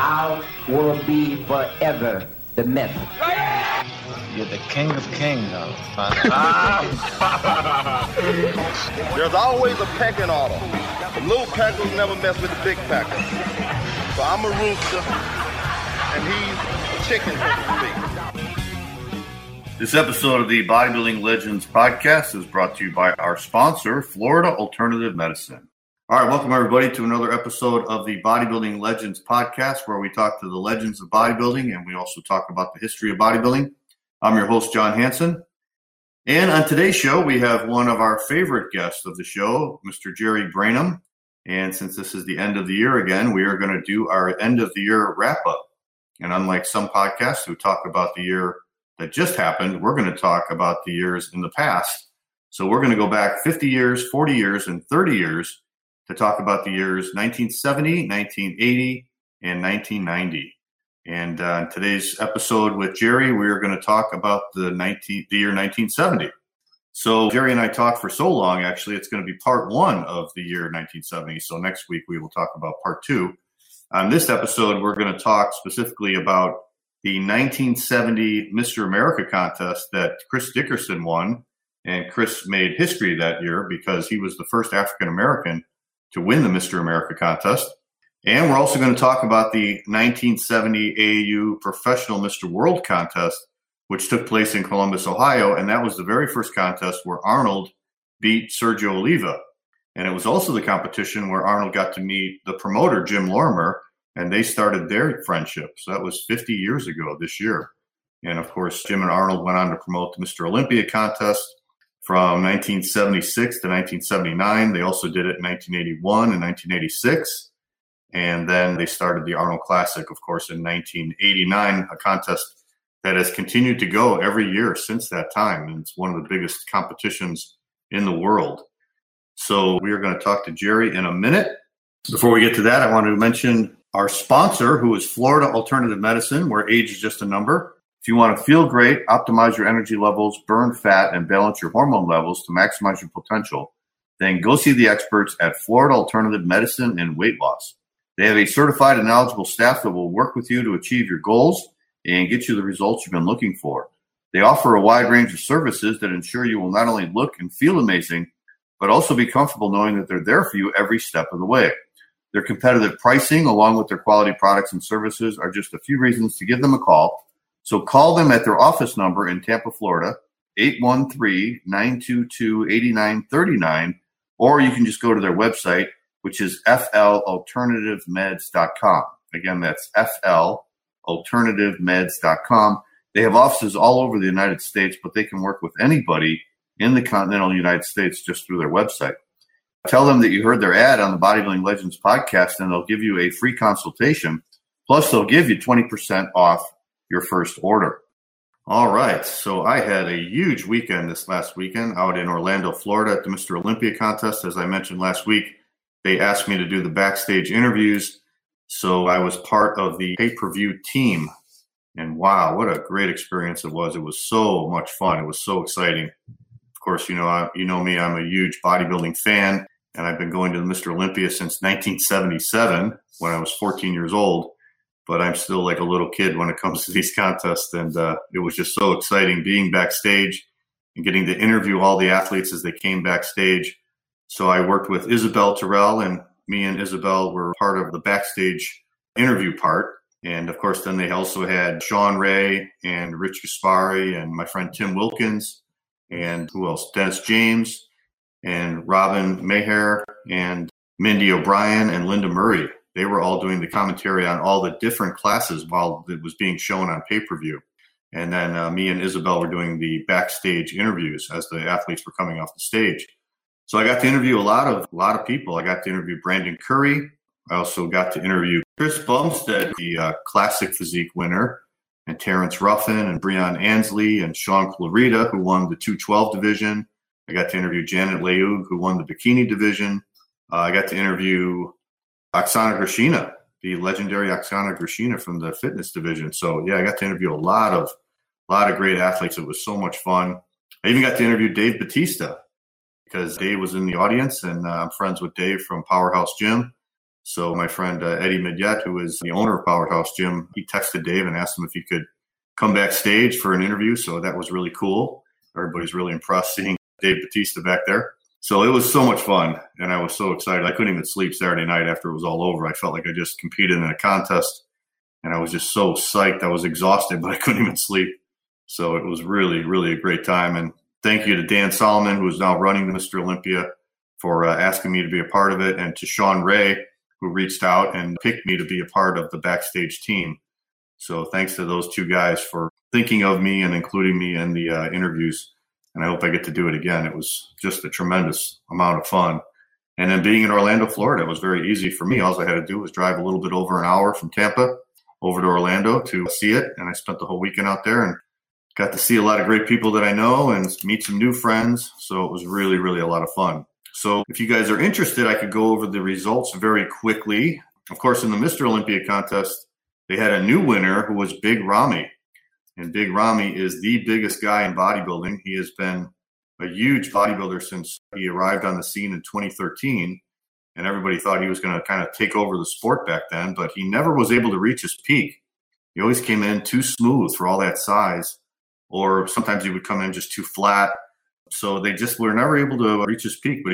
I will be forever the method. You're the king of kings, There's always a pecking order. The little packers never mess with the big packers. So I'm a rooster, and he's a chicken, so to speak. This episode of the Bodybuilding Legends podcast is brought to you by our sponsor, Florida Alternative Medicine. All right, welcome everybody to another episode of the Bodybuilding Legends podcast, where we talk to the legends of bodybuilding and we also talk about the history of bodybuilding. I'm your host, John Hansen. And on today's show, we have one of our favorite guests of the show, Mr. Jerry Brainham. And since this is the end of the year again, we are going to do our end of the year wrap up. And unlike some podcasts who talk about the year that just happened, we're going to talk about the years in the past. So we're going to go back 50 years, 40 years, and 30 years to talk about the years 1970, 1980, and 1990. And in today's episode with Jerry, we're going to talk about the year 1970. So Jerry and I talked for so long, actually, it's going to be part one of the year 1970. So next week we will talk about part two. On this episode, we're going to talk specifically about the 1970 Mr. America contest that Chris Dickerson won. And Chris made history that year because he was the first African-American to win the Mr. America contest. And we're also going to talk about the 1970 AAU Professional Mr. World contest, which took place in Columbus, Ohio. And that was the very first contest where Arnold beat Sergio Oliva. And it was also the competition where Arnold got to meet the promoter, Jim Lorimer, and they started their friendship. So that was 50 years ago this year. And of course, Jim and Arnold went on to promote the Mr. Olympia contest from 1976 to 1979. They also did it in 1981 and 1986. And then they started the Arnold Classic, of course, in 1989, a contest that has continued to go every year since that time. And it's one of the biggest competitions in the world. So we are going to talk to Jerry in a minute. Before we get to that, I want to mention our sponsor, who is Florida Alternative Medicine, where age is just a number. If you want to feel great, optimize your energy levels, burn fat, and balance your hormone levels to maximize your potential, then go see the experts at Florida Alternative Medicine and Weight Loss. They have a certified and knowledgeable staff that will work with you to achieve your goals and get you the results you've been looking for. They offer a wide range of services that ensure you will not only look and feel amazing, but also be comfortable knowing that they're there for you every step of the way. Their competitive pricing, along with their quality products and services, are just a few reasons to give them a call. So call them at their office number in Tampa, Florida, 813-922-8939, or you can just go to their website, which is flalternativemeds.com. Again, that's flalternativemeds.com. They have offices all over the United States, but they can work with anybody in the continental United States just through their website. Tell them that you heard their ad on the Bodybuilding Legends podcast, and they'll give you a free consultation. Plus, they'll give you 20% off your first order. All right. So I had a huge weekend this last weekend out in Orlando, Florida at the Mr. Olympia contest. As I mentioned last week, they asked me to do the backstage interviews. So I was part of the pay-per-view team. And wow, what a great experience it was. It was so much fun. It was so exciting. Of course, you know me, I'm a huge bodybuilding fan, and I've been going to the Mr. Olympia since 1977 when I was 14 years old. But I'm still like a little kid when it comes to these contests. And it was just so exciting being backstage and getting to interview all the athletes as they came backstage. So I worked with Isabel Terrell, and me and Isabel were part of the backstage interview part. And of course, then they also had Sean Ray and Rich Gaspari and my friend Tim Wilkins and who else? Dennis James and Robin Maher and Mindy O'Brien and Linda Murray. They were all doing the commentary on all the different classes while it was being shown on pay-per-view. And then me and Isabel were doing the backstage interviews as the athletes were coming off the stage. So I got to interview a lot of people. I got to interview Brandon Curry. I also got to interview Chris Bumstead, the Classic Physique winner, and Terrence Ruffin and Breon Ansley and Sean Clarita, who won the 212 division. I got to interview Janet Leug, who won the bikini division. I got to interview Oksana Grishina, the legendary Oksana Grishina from the fitness division. So yeah, I got to interview a lot of great athletes. It was so much fun. I even got to interview Dave Batista because Dave was in the audience, and I'm friends with Dave from Powerhouse Gym. So my friend Eddie Midyett, who is the owner of Powerhouse Gym, he texted Dave and asked him if he could come backstage for an interview. So that was really cool. Everybody's really impressed seeing Dave Bautista back there. So it was so much fun, and I was so excited. I couldn't even sleep Saturday night after it was all over. I felt like I just competed in a contest, and I was just so psyched. I was exhausted, but I couldn't even sleep. So it was really, really a great time. And thank you to Dan Solomon, who is now running the Mr. Olympia, for asking me to be a part of it, and to Sean Ray, who reached out and picked me to be a part of the backstage team. So thanks to those two guys for thinking of me and including me in the interviews. And I hope I get to do it again. It was just a tremendous amount of fun. And then being in Orlando, Florida, it was very easy for me. All I had to do was drive a little bit over an hour from Tampa over to Orlando to see it. And I spent the whole weekend out there and got to see a lot of great people that I know and meet some new friends. So it was really, really a lot of fun. So if you guys are interested, I could go over the results very quickly. Of course, in the Mr. Olympia contest, they had a new winner who was Big Ramy. And Big Ramy is the biggest guy in bodybuilding. He has been a huge bodybuilder since he arrived on the scene in 2013. And everybody thought he was going to kind of take over the sport back then, but he never was able to reach his peak. He always came in too smooth for all that size, or sometimes he would come in just too flat. So they just were never able to reach his peak. But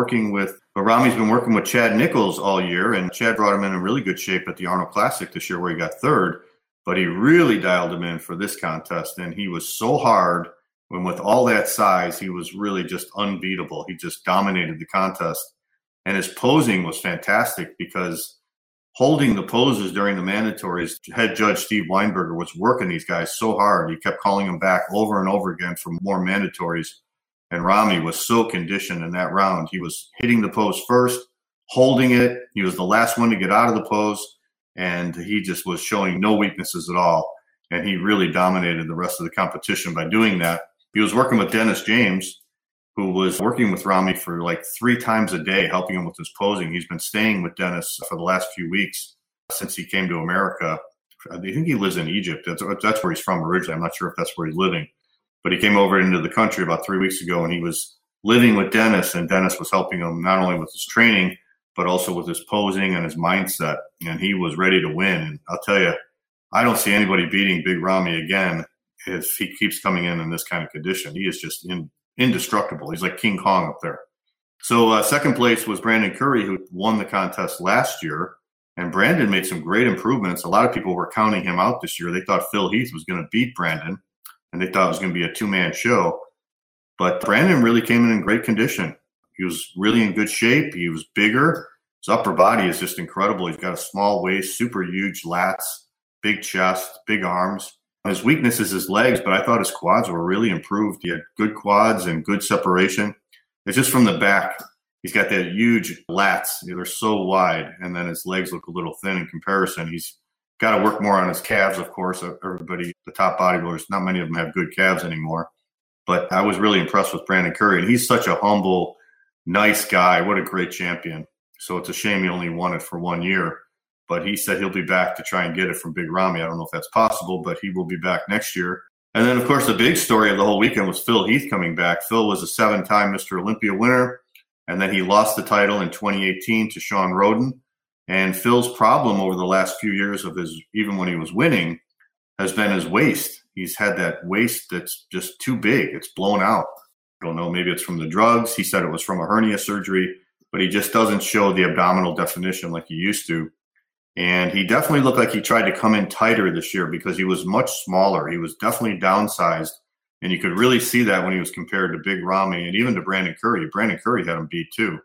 Ramy's been working with Chad Nichols all year, and Chad brought him in really good shape at the Arnold Classic this year where he got third. But he really dialed him in for this contest, and he was so hard when with all that size, he was really just unbeatable. He just dominated the contest. And his posing was fantastic because holding the poses during the mandatories, head judge Steve Weinberger was working these guys so hard. He kept calling them back over and over again for more mandatories. And Ramy was so conditioned in that round. He was hitting the pose first, holding it. He was the last one to get out of the pose. And he just was showing no weaknesses at all. And he really dominated the rest of the competition by doing that. He was working with Dennis James, who was working with Ramy for like 3 times a day, helping him with his posing. He's been staying with Dennis for the last few weeks since he came to America. I think he lives in Egypt. That's where he's from originally. I'm not sure if that's where he's living. But he came over into the country about 3 weeks ago, and he was living with Dennis, and Dennis was helping him not only with his training, but also with his posing and his mindset. And he was ready to win. And I'll tell you, I don't see anybody beating Big Ramy again if he keeps coming in this kind of condition. He is just indestructible. He's like King Kong up there. So second place was Brandon Curry, who won the contest last year. And Brandon made some great improvements. A lot of people were counting him out this year. They thought Phil Heath was going to beat Brandon, and they thought it was going to be a 2-man show. But Brandon really came in great condition. He was really in good shape. He was bigger. His upper body is just incredible. He's got a small waist, super huge lats, big chest, big arms. His weakness is his legs, but I thought his quads were really improved. He had good quads and good separation. It's just from the back. He's got that huge lats. They're so wide, and then his legs look a little thin in comparison. He's got to work more on his calves, of course. Everybody, the top bodybuilders, not many of them have good calves anymore. But I was really impressed with Brandon Curry, and he's such a humble, nice guy. What a great champion. So it's a shame he only won it for 1 year. But he said he'll be back to try and get it from Big Ramy. I don't know if that's possible, but he will be back next year. And then, of course, the big story of the whole weekend was Phil Heath coming back. Phil was a 7-time Mr. Olympia winner, and then he lost the title in 2018 to Sean Roden. And Phil's problem over the last few years of his, even when he was winning, has been his waist. He's had that waist that's just too big. It's blown out. I don't know, maybe it's from the drugs. He said it was from a hernia surgery, but he just doesn't show the abdominal definition like he used to. And he definitely looked like he tried to come in tighter this year because he was much smaller. He was definitely downsized, and you could really see that when he was compared to Big Ramy and even to Brandon Curry. Brandon Curry had him beat too.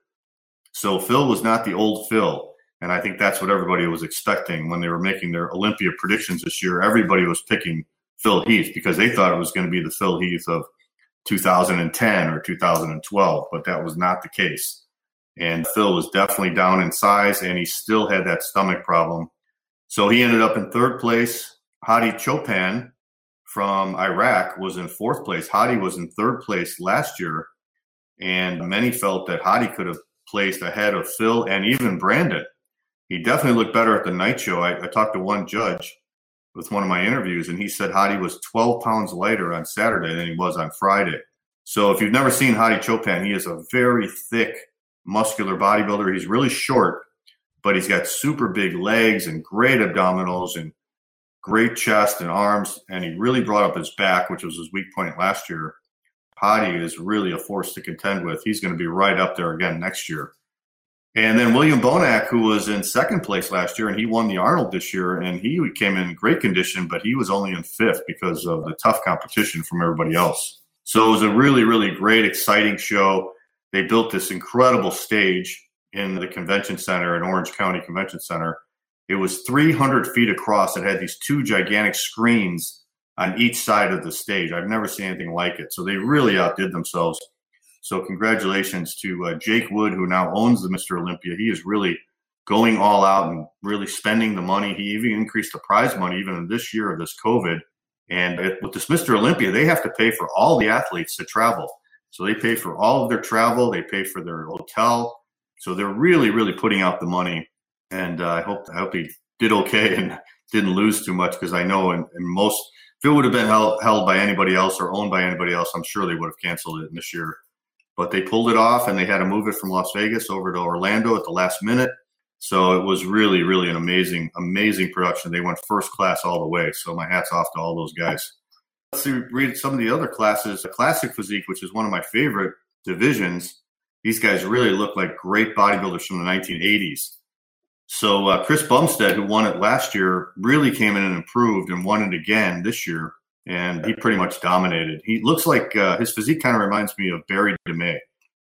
So Phil was not the old Phil, and I think that's what everybody was expecting when they were making their Olympia predictions this year. Everybody was picking Phil Heath because they thought it was going to be the Phil Heath of 2010 or 2012, but that was not the case. And Phil was definitely down in size, and he still had that stomach problem. So he ended up in third place. Hadi Choopan from Iraq was in fourth place. Hadi was in third place last year, and many felt that Hadi could have placed ahead of Phil and even Brandon. He definitely looked better at the night show. I talked to one judge with one of my interviews, and he said Hadi was 12 pounds lighter on Saturday than he was on Friday. So if you've never seen Hadi Choopan, he is a very thick, muscular bodybuilder. He's really short, but he's got super big legs and great abdominals and great chest and arms, and he really brought up his back, which was his weak point last year. Paddy is really a force to contend with. He's going to be right up there again next year. And then William Bonac, who was in second place last year, and he won the Arnold this year, and he came in great condition, but he was only in fifth because of the tough competition from everybody else. So it was a really, really great, exciting show. They built this incredible stage in the convention center at Orange County Convention Center. It was 300 feet across. It had these two gigantic screens on each side of the stage. I've never seen anything like it. So they really outdid themselves. So congratulations to Jake Wood, who now owns the Mr. Olympia. He is really going all out and really spending the money. He even increased the prize money even in this year of this COVID. And with this Mr. Olympia, they have to pay for all the athletes to travel. So they pay for all of their travel. They pay for their hotel. So they're really, really putting out the money. And I hope he did okay and didn't lose too much, because I know in most, if it would have been held by anybody else or owned by anybody else, I'm sure they would have canceled it this year. But they pulled it off, and they had to move it from Las Vegas over to Orlando at the last minute. So it was really, really an amazing, amazing production. They went first class all the way. So my hat's off to all those guys. Let's see, read some of the other classes. The Classic Physique, which is one of my favorite divisions. These guys really look like great bodybuilders from the 1980s. So Chris Bumstead, who won it last year, really came in and improved and won it again this year. And he pretty much dominated. He looks like his physique kind of reminds me of Barry DeMay.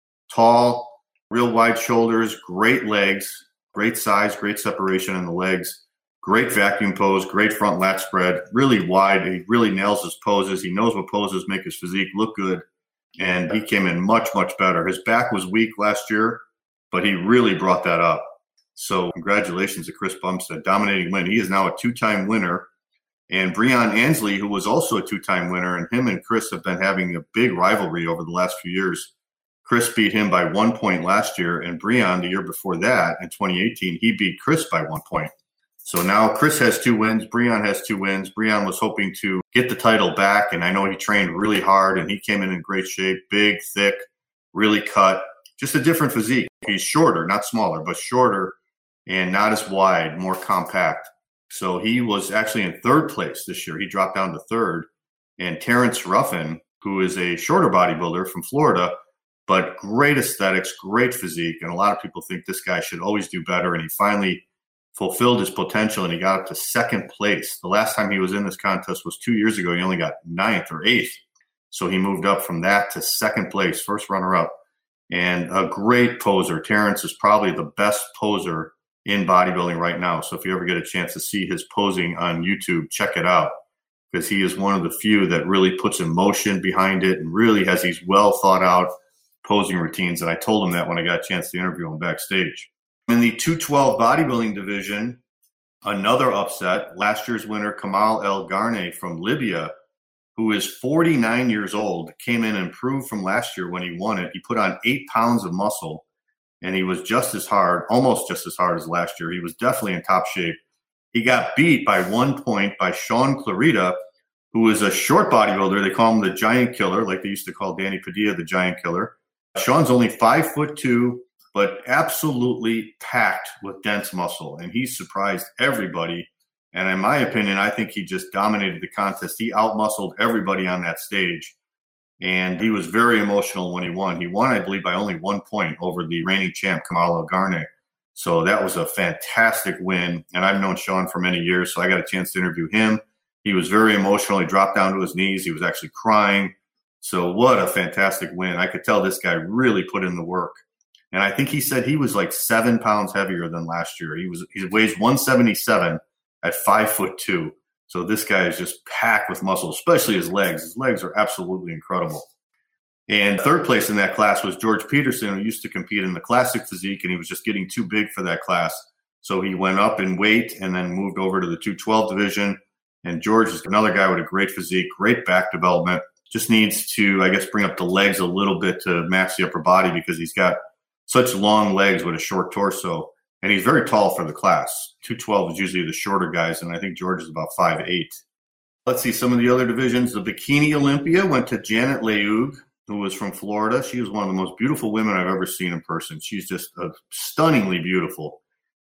Tall, real wide shoulders, great legs, great size, great separation in the legs, great vacuum pose, great front lat spread, really wide. He really nails his poses. He knows what poses make his physique look good. And he came in much, much better. His back was weak last year, but he really brought that up. So congratulations to Chris Bumstead, dominating win. He is now a two-time winner. And Breon Ansley, who was also a two-time winner, and him and Chris have been having a big rivalry over the last few years. Chris beat him by 1 point last year, and Breon the year before that, in 2018, he beat Chris by 1 point. So now Chris has 2 wins. Breon has 2 wins. Breon was hoping to get the title back, and I know he trained really hard, and he came in great shape, big, thick, really cut, just a different physique. He's shorter, not smaller, but shorter and not as wide, more compact. So he was actually in third place this year. He dropped down to third. And Terrence Ruffin, who is a shorter bodybuilder from Florida, but great aesthetics, great physique. And a lot of people think this guy should always do better. And he finally fulfilled his potential, and he got up to second place. The last time he was in this contest was 2 years ago. He only got 9th or 8th. So he moved up from that to second place, first runner-up. And a great poser. Terrence is probably the best poser in bodybuilding right now. So if you ever get a chance to see his posing on YouTube, check it out, because he is one of the few that really puts emotion behind it and really has these well thought out posing routines. And I told him that when I got a chance to interview him backstage. In the 212 bodybuilding division, another upset. Last year's winner, Kamal El Garne from Libya, who is 49 years old, came in and improved from last year when he won it. He put on 8 pounds of muscle, and he was just as hard, almost just as hard as last year. He was definitely in top shape. He got beat by 1 point by Sean Clarita, who is a short bodybuilder. They call him the Giant Killer, like they used to call Danny Padilla the Giant Killer. Sean's only 5'2", but absolutely packed with dense muscle, and he surprised everybody. And in my opinion, I think he just dominated the contest. He outmuscled everybody on that stage. And he was very emotional when he won. He won, I believe, by only 1 point over the reigning champ, Kamal El Garne. So that was a fantastic win. And I've known Sean for many years, so I got a chance to interview him. He was very emotional. He dropped down to his knees. He was actually crying. So what a fantastic win. I could tell this guy really put in the work. And I think he said he was like 7 pounds heavier than last year. He weighs 177 at 5'2". So this guy is just packed with muscle, especially his legs. His legs are absolutely incredible. And third place in that class was George Peterson, who used to compete in the Classic Physique, and he was just getting too big for that class. So he went up in weight and then moved over to the 212 division. And George is another guy with a great physique, great back development. Just needs to, I guess, bring up the legs a little bit to match the upper body, because he's got such long legs with a short torso. And he's very tall for the class. 212 is usually the shorter guys, and I think George is about 5'8". Let's see some of the other divisions. The Bikini Olympia went to Janet Leug, who was from Florida. She was one of the most beautiful women I've ever seen in person. She's just stunningly beautiful.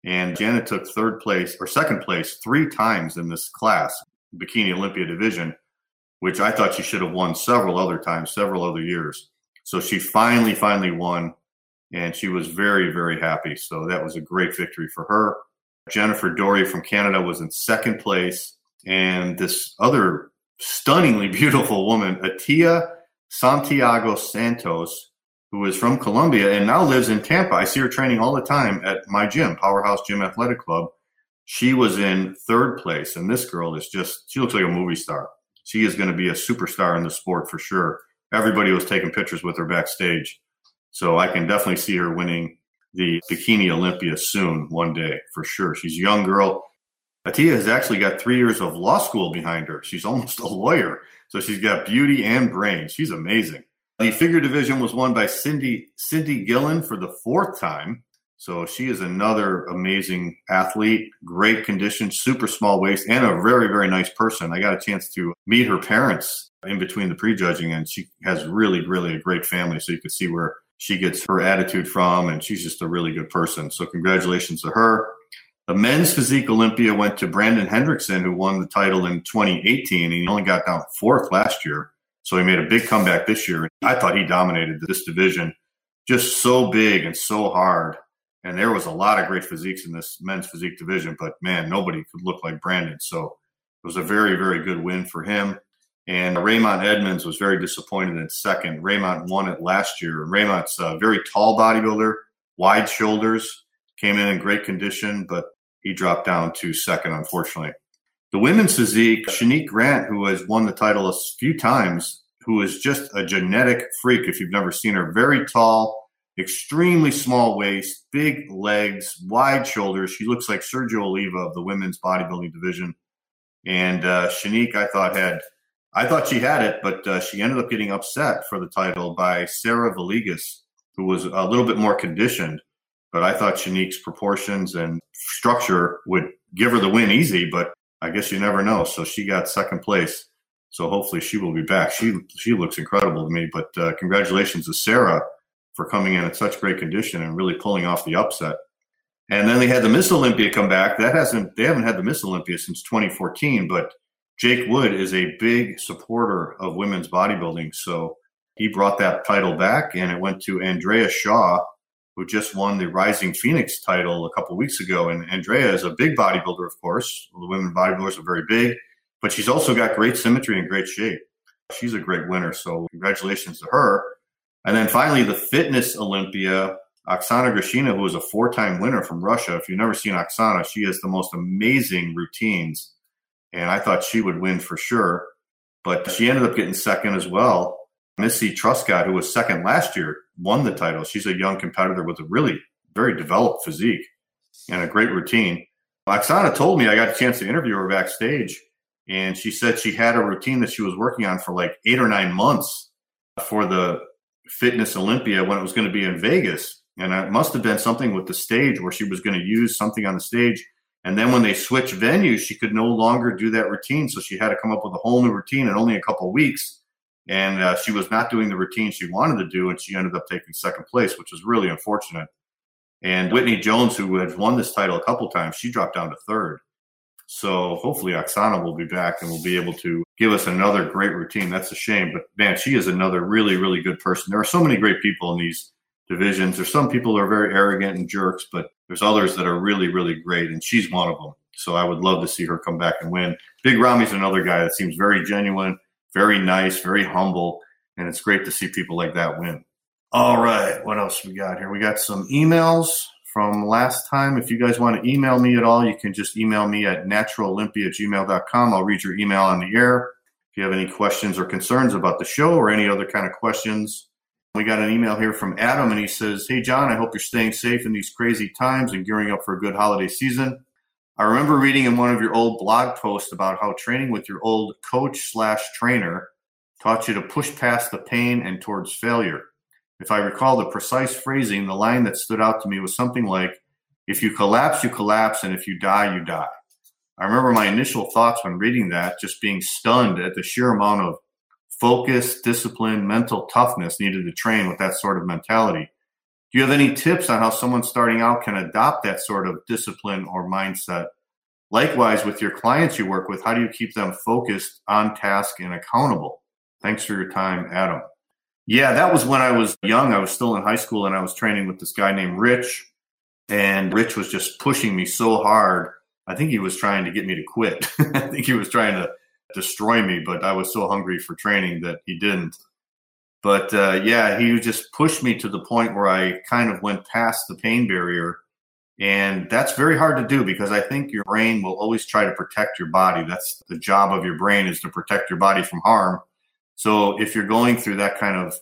And Janet took second place 3 times in this class, Bikini Olympia division, which I thought she should have won several other times, several other years. So she finally won, and she was very, very happy. So that was a great victory for her. Jennifer Dory from Canada was in second place. And this other stunningly beautiful woman, Atia Santiago Santos, who is from Colombia and now lives in Tampa. I see her training all the time at my gym, Powerhouse Gym Athletic Club. She was in third place, and this girl is she looks like a movie star. She is going to be a superstar in the sport for sure. Everybody was taking pictures with her backstage. So I can definitely see her winning the Bikini Olympia soon, one day, for sure. She's a young girl. Atia has actually got 3 years of law school behind her. She's almost a lawyer. So she's got beauty and brains. She's amazing. The figure division was won by Cindy Gillen for the 4th time. So she is another amazing athlete, great condition, super small waist, and a very, very nice person. I got a chance to meet her parents in between the prejudging, and she has really, really a great family. So you can see where she gets her attitude from, and she's just a really good person. So congratulations to her. The men's physique Olympia went to Brandon Hendrickson, who won the title in 2018. He only got down 4th last year, so he made a big comeback this year. I thought he dominated this division, just so big and so hard. And there was a lot of great physiques in this men's physique division, but man, nobody could look like Brandon. So it was a very, very good win for him. And Raymond Edmonds was very disappointed in second. Raymond won it last year. Raymond's a very tall bodybuilder, wide shoulders, came in great condition, but he dropped down to second, unfortunately. The women's physique, Shanique Grant, who has won the title a few times, who is just a genetic freak if you've never seen her. Very tall, extremely small waist, big legs, wide shoulders. She looks like Sergio Oliva of the women's bodybuilding division. And Shanique, I thought she had it, but she ended up getting upset for the title by Sarah Villegas, who was a little bit more conditioned. But I thought Shanique's proportions and structure would give her the win easy, but I guess you never know. So she got second place. So hopefully she will be back. She looks incredible to me. But congratulations to Sarah for coming in such great condition and really pulling off the upset. And then they had the Miss Olympia come back. They haven't had the Miss Olympia since 2014, but Jake Wood is a big supporter of women's bodybuilding. So he brought that title back, and it went to Andrea Shaw, who just won the Rising Phoenix title a couple weeks ago. And Andrea is a big bodybuilder, of course. Well, the women bodybuilders are very big, but she's also got great symmetry and great shape. She's a great winner. So congratulations to her. And then finally, the Fitness Olympia, Oksana Grishina, who was a 4-time winner from Russia. If you've never seen Oksana, she has the most amazing routines. And I thought she would win for sure. But she ended up getting second as well. Missy Truscott, who was second last year, won the title. She's a young competitor with a really very developed physique and a great routine. Oksana told me, I got a chance to interview her backstage, and she said she had a routine that she was working on for like 8 or 9 months for the Fitness Olympia when it was going to be in Vegas. And it must have been something with the stage where she was going to use something on the stage. And then when they switched venues, she could no longer do that routine. So she had to come up with a whole new routine in only a couple of weeks. And she was not doing the routine she wanted to do, and she ended up taking second place, which was really unfortunate. And Whitney Jones, who had won this title a couple times, she dropped down to third. So hopefully Oksana will be back and will be able to give us another great routine. That's a shame. But, man, she is another really, really good person. There are so many great people in these divisions. There's some people that are very arrogant and jerks, but there's others that are really, really great, and she's one of them. So I would love to see her come back and win. Big Rami's another guy that seems very genuine, very nice, very humble, and it's great to see people like that win. All right, what else we got here? We got some emails from last time. If you guys want to email me at all, you can just email me at naturalolympia@gmail.com. I'll read your email on the air. If you have any questions or concerns about the show or any other kind of questions. We got an email here from Adam, and he says, "Hey, John, I hope you're staying safe in these crazy times and gearing up for a good holiday season. I remember reading in one of your old blog posts about how training with your old coach/trainer taught you to push past the pain and towards failure. If I recall the precise phrasing, the line that stood out to me was something like, if you collapse, you collapse, and if you die, you die. I remember my initial thoughts when reading that, just being stunned at the sheer amount of focus, discipline, mental toughness needed to train with that sort of mentality. Do you have any tips on how someone starting out can adopt that sort of discipline or mindset? Likewise, with your clients you work with, how do you keep them focused, on task, and accountable? Thanks for your time, Adam. Yeah, that was when I was young. I was still in high school, and I was training with this guy named Rich. And Rich was just pushing me so hard. I think he was trying to get me to quit. I think he was trying to destroy me, but I was so hungry for training that he didn't. But he just pushed me to the point where I kind of went past the pain barrier. And that's very hard to do because I think your brain will always try to protect your body. That's the job of your brain, is to protect your body from harm. So if you're going through that kind of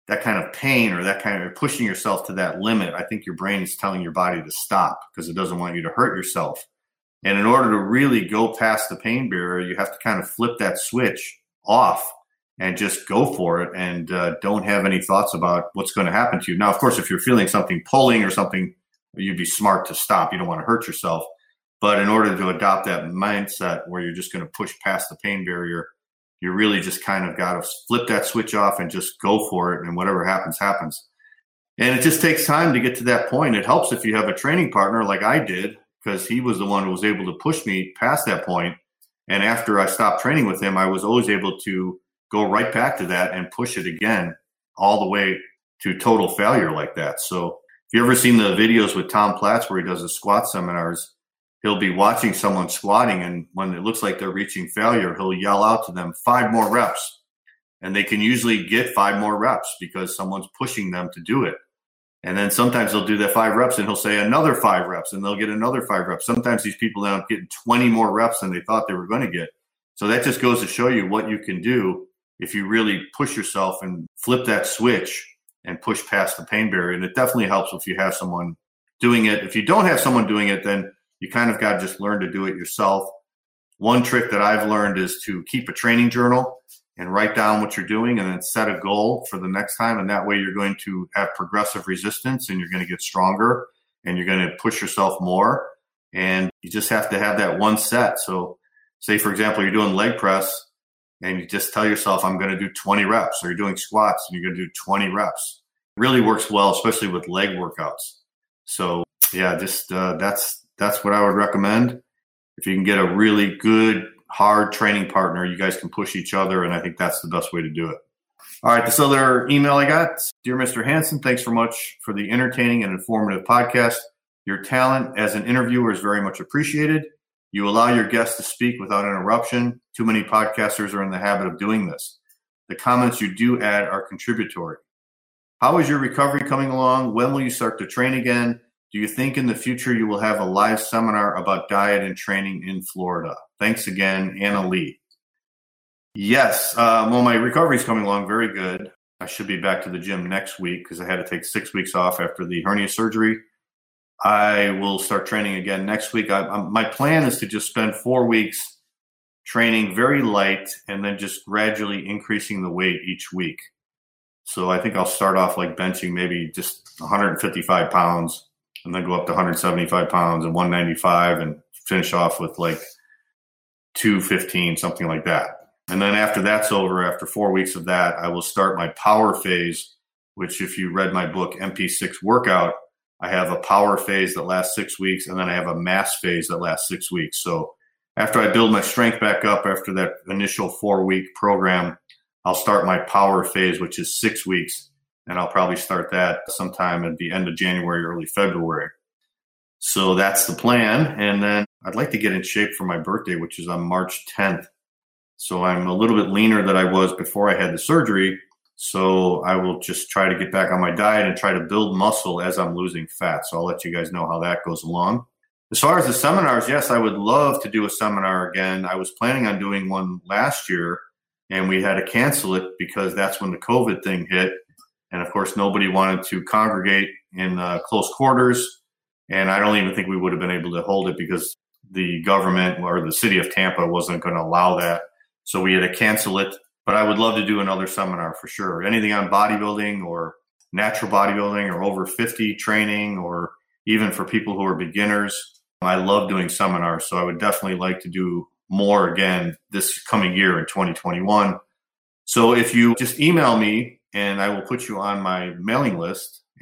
pain or that kind of pushing yourself to that limit, I think your brain is telling your body to stop because it doesn't want you to hurt yourself. And in order to really go past the pain barrier, you have to kind of flip that switch off and just go for it and don't have any thoughts about what's going to happen to you. Now, of course, if you're feeling something pulling or something, you'd be smart to stop. You don't want to hurt yourself. But in order to adopt that mindset where you're just going to push past the pain barrier, you really just kind of got to flip that switch off and just go for it. And whatever happens, happens. And it just takes time to get to that point. It helps if you have a training partner like I did, because he was the one who was able to push me past that point. And after I stopped training with him, I was always able to go right back to that and push it again all the way to total failure like that. So if you ever seen the videos with Tom Platz where he does the squat seminars, he'll be watching someone squatting, and when it looks like they're reaching failure, he'll yell out to them, 5 more reps. And they can usually get 5 more reps because someone's pushing them to do it. And then sometimes they'll do that 5 reps and he'll say another 5 reps and they'll get another 5 reps. Sometimes these people end up getting 20 more reps than they thought they were going to get. So that just goes to show you what you can do if you really push yourself and flip that switch and push past the pain barrier. And it definitely helps if you have someone doing it. If you don't have someone doing it, then you kind of got to just learn to do it yourself. One trick that I've learned is to keep a training journal and write down what you're doing and then set a goal for the next time. And that way you're going to have progressive resistance and you're going to get stronger and you're going to push yourself more. And you just have to have that one set. So say, for example, you're doing leg press and you just tell yourself, I'm going to do 20 reps, or you're doing squats and you're going to do 20 reps. It really works well, especially with leg workouts. So yeah, just that's what I would recommend. If you can get a really good, hard training partner, you guys can push each other, and I think that's the best way to do it. All right, this other email I got. Dear Mr. Hansen, thanks so much for the entertaining and informative podcast. Your talent as an interviewer is very much appreciated. You allow your guests to speak without interruption. Too many podcasters are in the habit of doing this. The comments you do add are contributory. How is your recovery coming along? When will you start to train again? Do you think in the future you will have a live seminar about diet and training in Florida? Thanks again, Anna Lee. Yes, well, my recovery is coming along very good. I should be back to the gym next week because I had to take 6 weeks off after the hernia surgery. I will start training again next week. My plan is to just spend 4 weeks training very light and then just gradually increasing the weight each week. So I think I'll start off like benching maybe just 155 pounds and then go up to 175 pounds and 195 and finish off with like 215, something like that. And then after that's over, after 4 weeks of that, I will start my power phase, which if you read my book, MP6 Workout, I have a power phase that lasts 6 weeks, and then I have a mass phase that lasts 6 weeks. So after I build my strength back up after that initial 4-week program, I'll start my power phase, which is 6 weeks, and I'll probably start that sometime at the end of January, early February. So that's the plan. And then I'd like to get in shape for my birthday, which is on March 10th. So I'm a little bit leaner than I was before I had the surgery. So I will just try to get back on my diet and try to build muscle as I'm losing fat. So I'll let you guys know how that goes along. As far as the seminars, yes, I would love to do a seminar again. I was planning on doing one last year, and we had to cancel it because that's when the COVID thing hit. And, of course, nobody wanted to congregate in close quarters. And I don't even think we would have been able to hold it because the government or the city of Tampa wasn't going to allow that. So we had to cancel it. But I would love to do another seminar for sure. Anything on bodybuilding or natural bodybuilding or over 50 training, or even for people who are beginners. I love doing seminars. So I would definitely like to do more again this coming year in 2021. So if you just email me, and I will put you on my mailing list,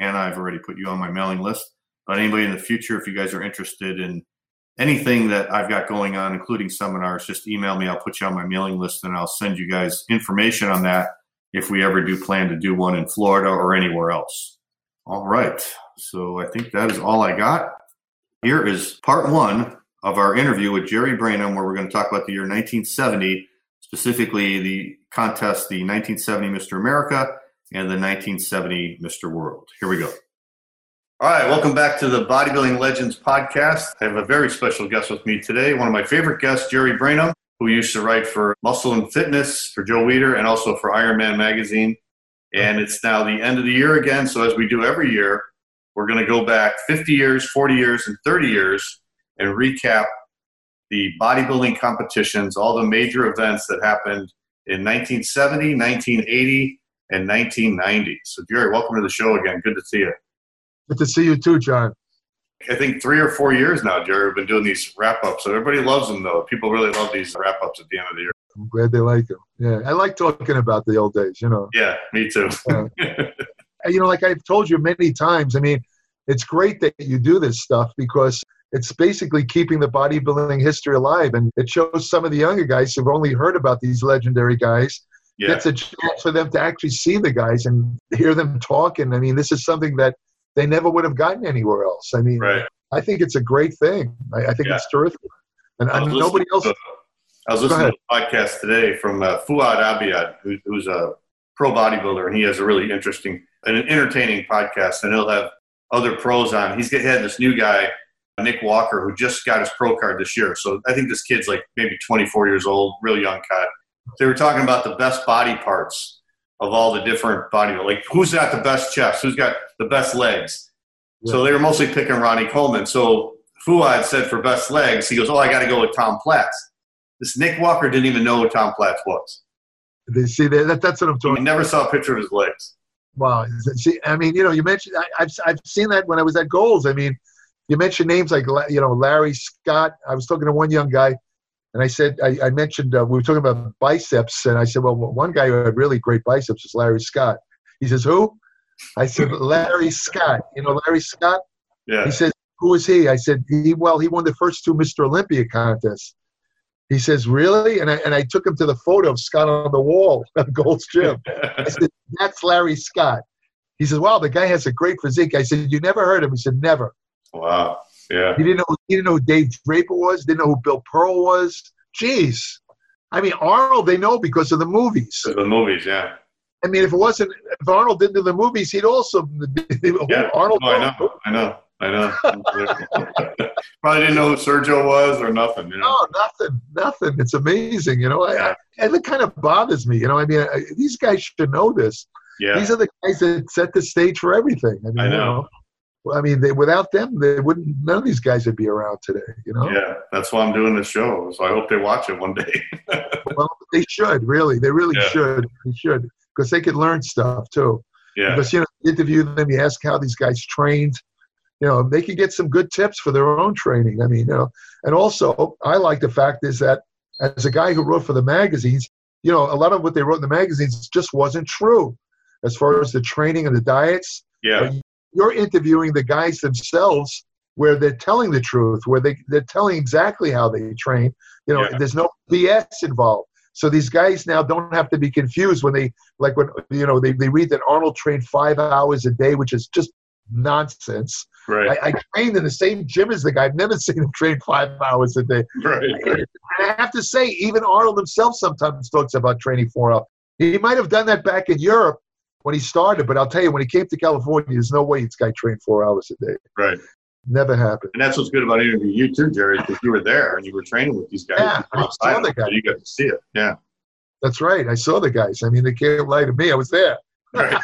and I've already put you on my mailing list. But anybody in the future, if you guys are interested in anything that I've got going on, including seminars, just email me. I'll put you on my mailing list, and I'll send you guys information on that if we ever do plan to do one in Florida or anywhere else. All right. So I think that is all I got. Here is part one of our interview with Jerry Branham, where we're going to talk about the year 1970, specifically the contest, the 1970 Mr. America and the 1970 Mr. World. Here we go. All right, welcome back to the Bodybuilding Legends podcast. I have a very special guest with me today, one of my favorite guests, Jerry Branham, who used to write for Muscle and Fitness for Joe Weider and also for Ironman Magazine. And it's now the end of the year again, so as we do every year, we're going to go back 50 years, 40 years, and 30 years and recap the bodybuilding competitions, all the major events that happened in 1970, 1980, and 1990. So, Jerry, welcome to the show again. Good to see you. Good to see you too, John. I think 3 or 4 years now, Jerry, we've been doing these wrap-ups. So everybody loves them, though. People really love these wrap-ups at the end of the year. I'm glad they like them. Yeah, I like talking about the old days, Yeah, me too. Like I've told you many times, I mean, it's great that you do this stuff because it's basically keeping the bodybuilding history alive. And it shows some of the younger guys who've only heard about these legendary guys. Yeah. It's a chance for them to actually see the guys and hear them talk. And, I mean, this is something that they never would have gotten anywhere else. I mean, right. I think it's a great thing. I think it's terrific. And nobody else. I was listening to a podcast today from Fouad Abiad, who's a pro bodybuilder, and he has a really interesting and an entertaining podcast, and he'll have other pros on. He had this new guy, Nick Walker, who just got his pro card this year. So I think this kid's like maybe 24 years old, real young cut. They were talking about the best body parts of all the different bodybuilders. Like, who's got the best chest? Who's got the best legs? Yeah. So they were mostly picking Ronnie Coleman. So Fouad said for best legs, he goes, I got to go with Tom Platz. This Nick Walker didn't even know what Tom Platz was. They see that's what I'm talking. He never saw a picture of his legs. Wow. See, I mean, you mentioned I've seen that when I was at Gold's. I mean, you mentioned names like Larry Scott. I was talking to one young guy, and I said I mentioned we were talking about biceps, and I said, well, one guy who had really great biceps is Larry Scott. He says, who? I said, Larry Scott. Larry Scott. Yeah. He says, who is he? I said, he won the first 2 Mr. Olympia contests. He says, really? And I took him to the photo of Scott on the wall at Gold's Gym. I said, that's Larry Scott. He says, wow, the guy has a great physique. I said, you never heard him? He said, never. Wow. Yeah. He didn't know who Dave Draper was. Didn't know who Bill Pearl was. Jeez. I mean, Arnold, they know because of the movies. The movies, yeah. I mean, if Arnold didn't do the movies, he'd also. Yeah. Arnold. Oh, I know. Probably didn't know who Sergio was or nothing. No, nothing. It's amazing, and it kind of bothers me. I mean, these guys should know this. Yeah. These are the guys that set the stage for everything. I mean, I know. Without them, none of these guys would be around today. Yeah, that's why I'm doing this show. So I hope they watch it one day. Well, they should really. They really should. They should, because they could learn stuff too. Yeah. Because you interview them, you ask how these guys trained. They could get some good tips for their own training. I mean, and also I like the fact is that as a guy who wrote for the magazines, a lot of what they wrote in the magazines just wasn't true as far as the training and the diets. Yeah. But you're interviewing the guys themselves where they're telling the truth, where they're telling exactly how they train. There's no BS involved. So these guys now don't have to be confused when they read that Arnold trained 5 hours a day, which is just nonsense. Right. I trained in the same gym as the guy. I've never seen him train 5 hours a day. Right. And I have to say, even Arnold himself sometimes talks about training 4 hours. He might have done that back in Europe when he started, but I'll tell you, when he came to California, there's no way this guy trained 4 hours a day. Right. Never happened. And that's what's good about interviewing you too, Jerry, because you were there and you were training with these guys. Yeah, I saw the guys. So you got to see it. Yeah. That's right. I saw the guys. I mean, they can't lie to me. I was there. Right.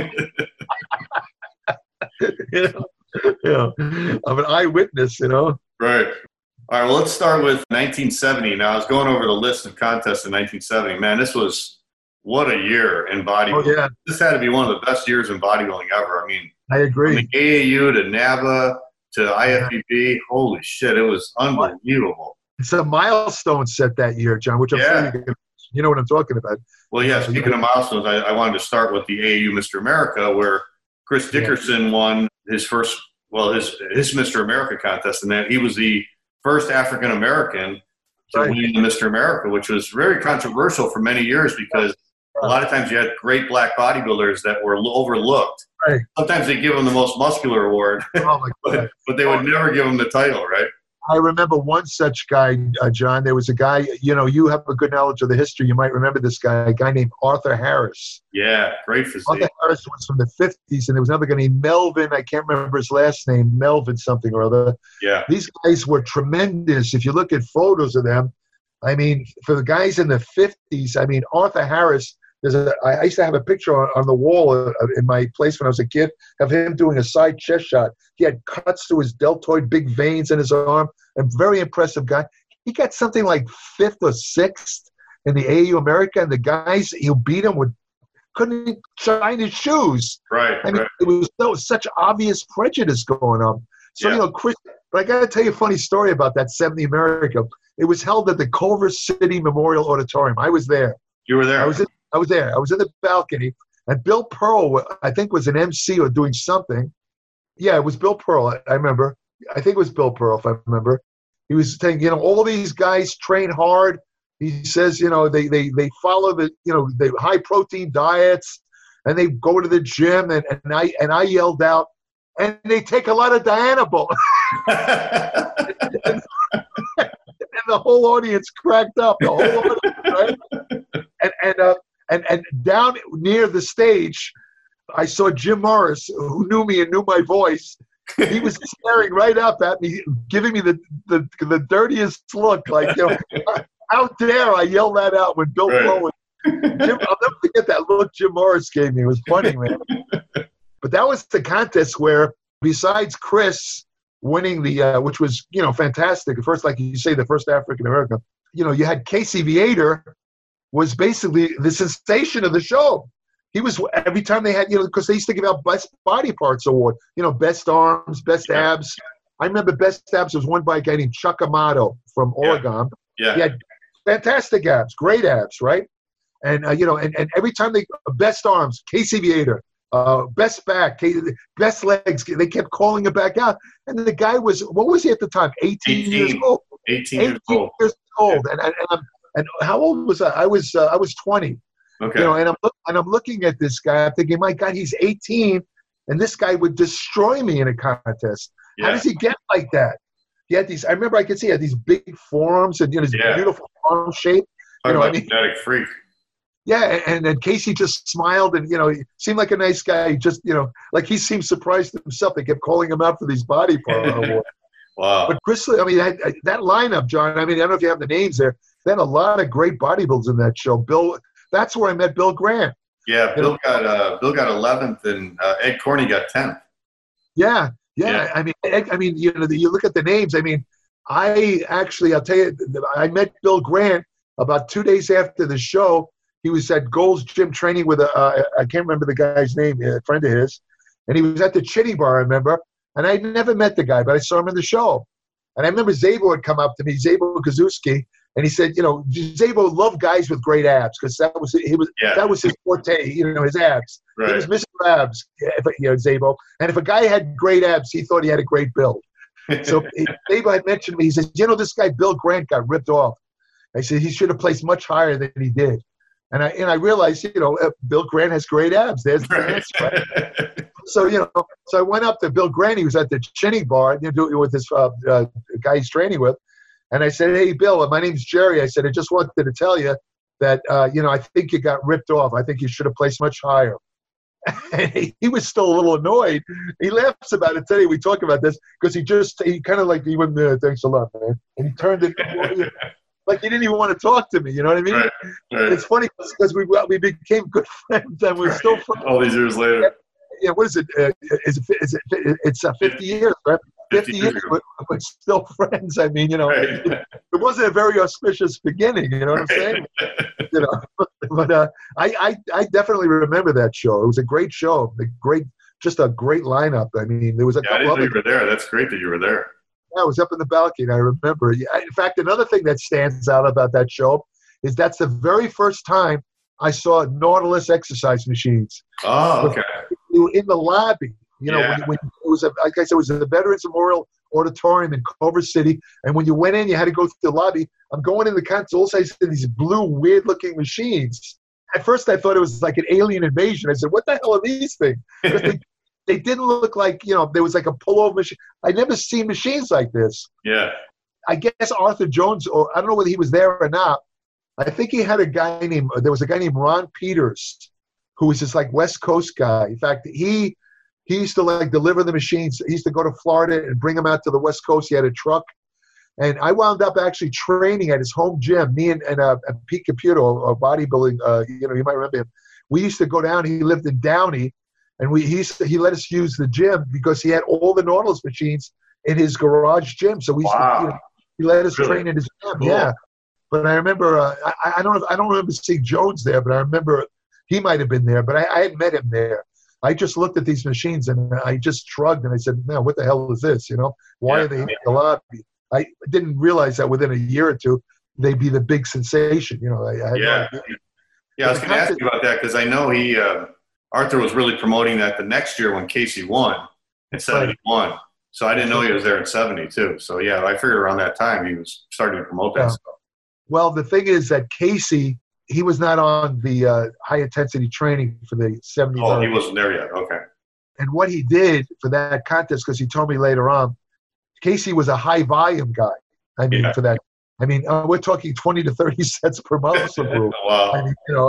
I'm an eyewitness, Right. All right, well, let's start with 1970. Now, I was going over the list of contests in 1970. Man, what a year in bodybuilding. Oh, yeah. This had to be one of the best years in bodybuilding ever. I mean, I agree. From the AAU to NABA to IFBB, holy shit, it was unbelievable. It's a milestone set that year, John, which I'm saying, you know what I'm talking about. Well, yeah, speaking of milestones, I wanted to start with the AAU Mr. America, where Chris Dickerson won his first, his Mr. America contest, and that he was the first African American to win the Mr. America, which was very controversial for many years because a lot of times you had great black bodybuilders that were overlooked. Right. Sometimes they give them the most muscular award, but they would never give them the title, right? I remember one such guy, John. There was a guy, you have a good knowledge of the history. You might remember this guy, a guy named Arthur Harris. Yeah, great physique. Arthur Harris was from the 50s, and there was another guy named Melvin. I can't remember his last name, Melvin something or other. Yeah. These guys were tremendous. If you look at photos of them, I mean, for the guys in the 50s, I mean, Arthur Harris, I used to have a picture on the wall in my place when I was a kid of him doing a side chest shot. He had cuts to his deltoid, big veins in his arm. A very impressive guy. He got something like 5th or 6th in the AAU America, and the guys who beat him couldn't shine his shoes. Right. I mean, there was such obvious prejudice going on. So, Chris, but I got to tell you a funny story about that 70 America. It was held at the Culver City Memorial Auditorium. I was there. You were there? I was there. I was in the balcony, and Bill Pearl, I think, was an MC or doing something. Yeah, it was Bill Pearl. I remember. I think it was Bill Pearl, if I remember. He was saying, all these guys train hard. He says, they follow the high protein diets, and they go to the gym. And I yelled out, and they take a lot of Dianabol. and the whole audience cracked up. The whole audience, right? And down near the stage, I saw Jim Morris, who knew me and knew my voice. He was staring right up at me, giving me the dirtiest look. Like, how dare I yell that out when Bill Pearl was. I'll never forget that look Jim Morris gave me. It was funny, man. But that was the contest where, besides Chris winning the, which was, fantastic. At first, like you say, the first African American, you had Casey Viator, was basically the sensation of the show. He was, every time they had, because they used to give out Best Body Parts Award, best arms, best abs. I remember best abs was won by a guy named Chuck Amato from Oregon. Yeah. He had fantastic abs, great abs, right? And, and every time best arms, Casey Viator, best back, best legs, they kept calling it back out. And the guy was, what was he at the time? 18 years old. 18 years old. And how old was I? I was 20. Okay. And I'm looking at this guy. I'm thinking, my God, he's 18, and this guy would destroy me in a contest. Yeah. How does he get like that? He had these. I remember I could see he had these big forearms and his beautiful arm shape. Genetic freak. Yeah, and then Casey just smiled, and he seemed like a nice guy. He just like he seemed surprised himself. They kept calling him out for these body part awards. Wow. But Chris, that lineup, John. I don't know if you have the names there. They had a lot of great bodybuilders in that show. Bill, that's where I met Bill Grant. Yeah, Bill got 11th, and Ed Corney got 10th. Yeah. You look at the names. I'll tell you, I met Bill Grant about 2 days after the show. He was at Gold's Gym training with I can't remember the guy's name, a friend of his, and he was at the Chitty Bar, I remember, and I'd never met the guy, but I saw him in the show. And I remember Zabo had come up to me, Zabo Kazuski, and he said, Zabo loved guys with great abs because that was his forte, his abs. Right. He was Mr. Abs, Zabo. And if a guy had great abs, he thought he had a great build. So Zabo had mentioned to me, he said, this guy Bill Grant got ripped off. I said he should have placed much higher than he did. And I realized, Bill Grant has great abs. There's the answer. Right? So I went up to Bill Grant. He was at the Chinny Bar, with this guy he's training with. And I said, hey, Bill, my name's Jerry. I said, I just wanted to tell you that, I think you got ripped off. I think you should have placed much higher. And he was still a little annoyed. He laughs about it today. We talk about this because he kind of like, he went, thanks a lot, man. And he turned it like he didn't even want to talk to me. You know what I mean? Right. It's funny because we became good friends and we're still friends. All these years later. Yeah, what is it? It's 50 years, right? 50 years, we're still friends. Right. It wasn't a very auspicious beginning. You know what I'm saying? But I definitely remember that show. It was a great show. Just a great lineup. There was a couple I didn't know you were there. That's great that you were there. I was up in the balcony. I remember. In fact, another thing that stands out about that show is that's the very first time I saw Nautilus exercise machines. Oh, okay. we were in the lobby. You know, when it was like I said, it was the Veterans Memorial Auditorium in Culver City, and when you went in, you had to go through the lobby. I'm going in the console, I see these blue, weird-looking machines. At first, I thought it was like an alien invasion. I said, "What the hell are these things?" They didn't look like, you know, there was like a pullover machine. I'd never seen machines like this. Yeah. I guess Arthur Jones, or I don't know whether he was there or not. I think he had there was a guy named Ron Peters, who was this like West Coast guy. In fact, he used to like deliver the machines. He used to go to Florida and bring them out to the West Coast. He had a truck. And I wound up actually training at his home gym. Me and Pete Caputo, a bodybuilding, you know, you might remember him. We used to go down. He lived in Downey, and he let us use the gym because he had all the Nautilus machines in his garage gym. So we used to, you know, he let us train in his gym. Cool. Yeah. But I remember, I don't remember seeing Jones there, but I remember he might have been there. But I had met him there. I just looked at these machines and I just shrugged and I said, "No, what the hell is this? You know, why are they in the lobby?" I didn't realize that within a year or two they'd be the big sensation. You know, I had no idea. I was going to ask you about that because I know Arthur was really promoting that the next year when Casey won in '71. Right. So I didn't know he was there in '72. So yeah, I figured around that time he was starting to promote that stuff. Well, the thing is that Casey, he was not on the high intensity training for the '70s. Oh, he wasn't there yet. Okay. And what he did for that contest, because he told me later on, Casey was a high volume guy. I mean, for that, I mean, we're talking 20 to 30 sets per muscle group. Wow. I mean, you know,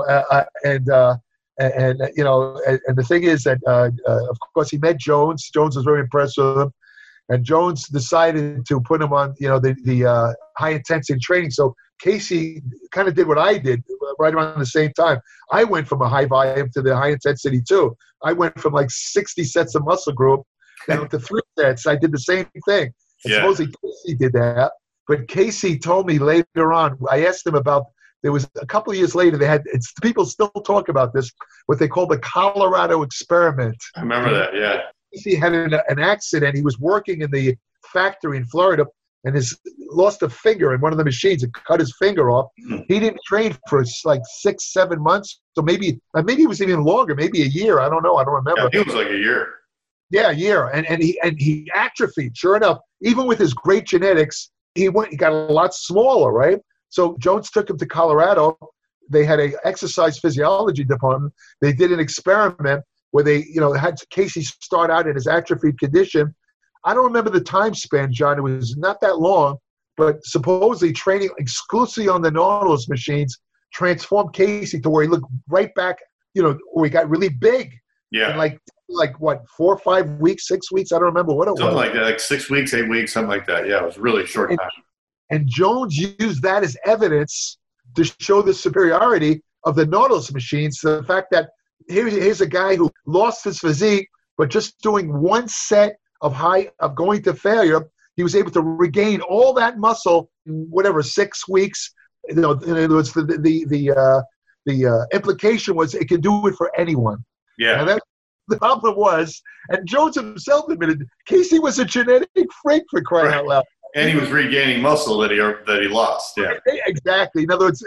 and you know, and the thing is that, of course, he met Jones. Jones was very impressed with him, and Jones decided to put him on, you know, the high intensity training. So Casey kind of did what I did right around the same time. I went from a high volume to the high intensity too. I went from like 60 sets of muscle group down to 3 sets. I did the same thing. Supposedly Casey did that, but Casey told me later on. I asked him about. There was a couple of years later. They had. People still talk about this. What they call the Colorado experiment. I remember that. Yeah. Casey had an accident. He was working in the factory in Florida, and lost a finger in one of the machines and cut his finger off. Mm-hmm. He didn't train for like 6-7 months. So maybe it was even longer. Maybe a year. I don't know. I don't remember. Yeah, it was like a year. Yeah, a year, and he atrophied. Sure enough, even with his great genetics, he got a lot smaller, right? So Jones took him to Colorado. They had a exercise physiology department. They did an experiment where they, you know, had Casey start out in his atrophied condition. I don't remember the time span, John. It was not that long, but supposedly training exclusively on the Nautilus machines transformed Casey to where he looked right back, you know, where he got really big. Yeah. And like what, 4 or 5 weeks, 6 weeks? I don't remember what it was. Something like that, like 6 weeks, 8 weeks, something like that. Yeah, it was really short time. And Jones used that as evidence to show the superiority of the Nautilus machines. The fact that here's a guy who lost his physique, but just doing 1 set of going to failure, he was able to regain all that muscle in whatever 6 weeks. You know, in other words, the implication was it could do it for anyone. Yeah. And the problem was, and Jones himself admitted, Casey was a genetic freak, for crying out loud. And he was regaining muscle that he lost. Yeah. Exactly. In other words,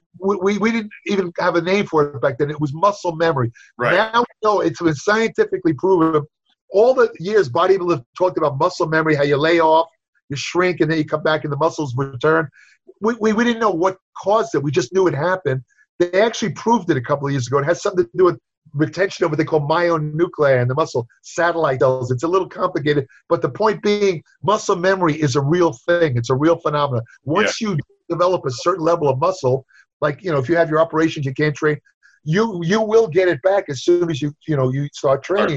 we didn't even have a name for it back then. It was muscle memory. Right. Now we know it's been scientifically proven. All the years bodybuilders have talked about muscle memory, how you lay off, you shrink, and then you come back and the muscles return. We didn't know what caused it. We just knew it happened. They actually proved it a couple of years ago. It has something to do with retention of what they call myonuclei in the muscle, satellite cells. It's a little complicated, but the point being, muscle memory is a real thing. It's a real phenomenon. Once you develop a certain level of muscle, like, you know, if you have your operations, you can't train, you will get it back as soon as you start training.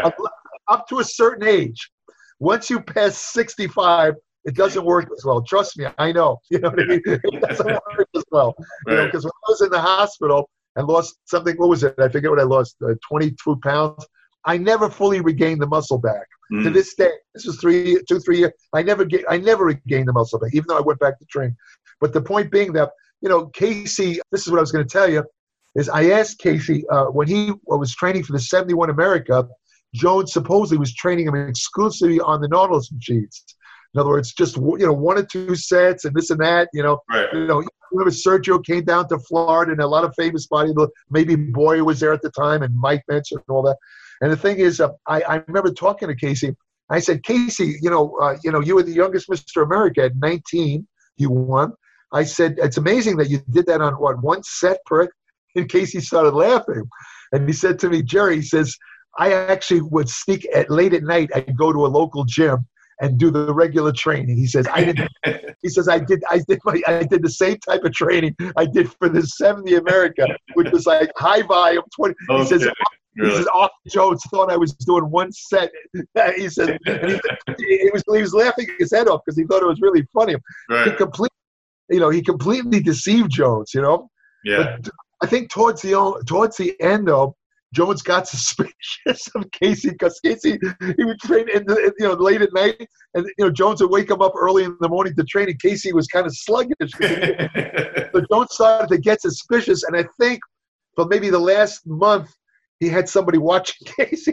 Up to a certain age. Once you pass 65, it doesn't work as well. Trust me, I know. You know what I mean? It doesn't work as well. Right. You know, because when I was in the hospital and lost something, what was it? I forget what I lost, 22 pounds. I never fully regained the muscle back. Mm. To this day, this was 3 years. I never regained the muscle back, even though I went back to train. But the point being that, you know, Casey, this is what I was going to tell you, is I asked Casey, when he was training for the 71 America, Jones supposedly was training him exclusively on the Nautilus machines. In other words, just, you know, 1 or 2 sets and this and that, you know. Right. You know, remember Sergio came down to Florida and a lot of famous bodybuilders, maybe Boyer was there at the time and Mike Mensch and all that. And the thing is, I remember talking to Casey. I said, Casey, you were the youngest Mr. America at 19. You won. I said, it's amazing that you did that on, one set per? And Casey started laughing. And he said to me, Jerry, he says, I actually would sneak late at night. I'd go to a local gym and do the regular training. He says, I did the same type of training I did for the 70 America, which was like high volume 20. Okay. He says, Arthur Jones thought I was doing one set. He said, he was laughing his head off because he thought it was really funny. Right. He completely deceived Jones, Yeah. But I think towards the end, though, Jones got suspicious of Casey because Casey, he would train late at night, and Jones would wake him up early in the morning to train, and Casey was kind of sluggish. But Jones started to get suspicious, and I think for maybe the last month, he had somebody watching Casey.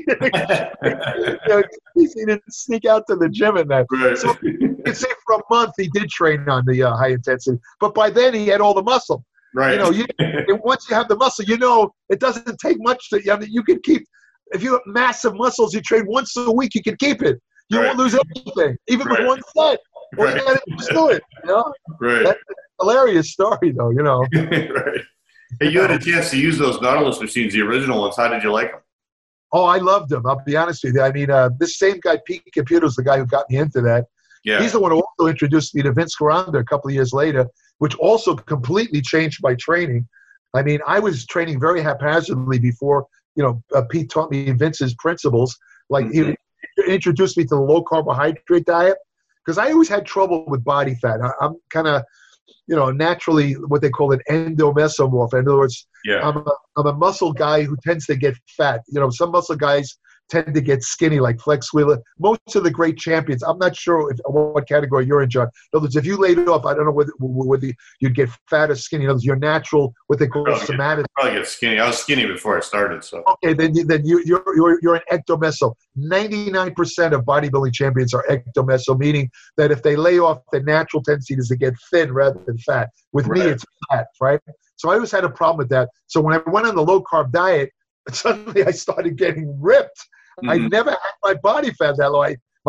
Casey didn't sneak out to the gym at night. Right. So you could say for a month he did train on the high intensity, but by then he had all the muscle. Right. Once you have the muscle, it doesn't take much you can keep. If you have massive muscles, you train once a week, you can keep it. You won't lose anything, even with one set. All you got to just do it. Right. That's a hilarious story, though. Right. Hey, you had a chance to use those Nautilus machines, the original ones. How did you like them? Oh, I loved them. I'll be honest with you. I mean, this same guy, Pete Computer, was the guy who got me into that. Yeah. He's the one who also introduced me to Vince Garanda a couple of years later, which also completely changed my training. I mean, I was training very haphazardly before, Pete taught me Vince's principles. Like, he introduced me to the low-carbohydrate diet because I always had trouble with body fat. I'm kind of, naturally what they call an endomesomorph. In other words, I'm a muscle guy who tends to get fat. Some muscle guys tend to get skinny, like Flex Wheeler. Most of the great champions, I'm not sure what category you're in, John. In other words, if you laid off, I don't know whether you'd get fat or skinny. In other words, your natural, what they call somatic. Probably get skinny. I was skinny before I started. So okay, then you're an ectomeso. 99% of bodybuilding champions are ectomeso, meaning that if they lay off, the natural tendency is to get thin rather than fat. With me, it's fat, right? So I always had a problem with that. So when I went on the low carb diet, suddenly I started getting ripped. Mm-hmm. I never had my body fat that low.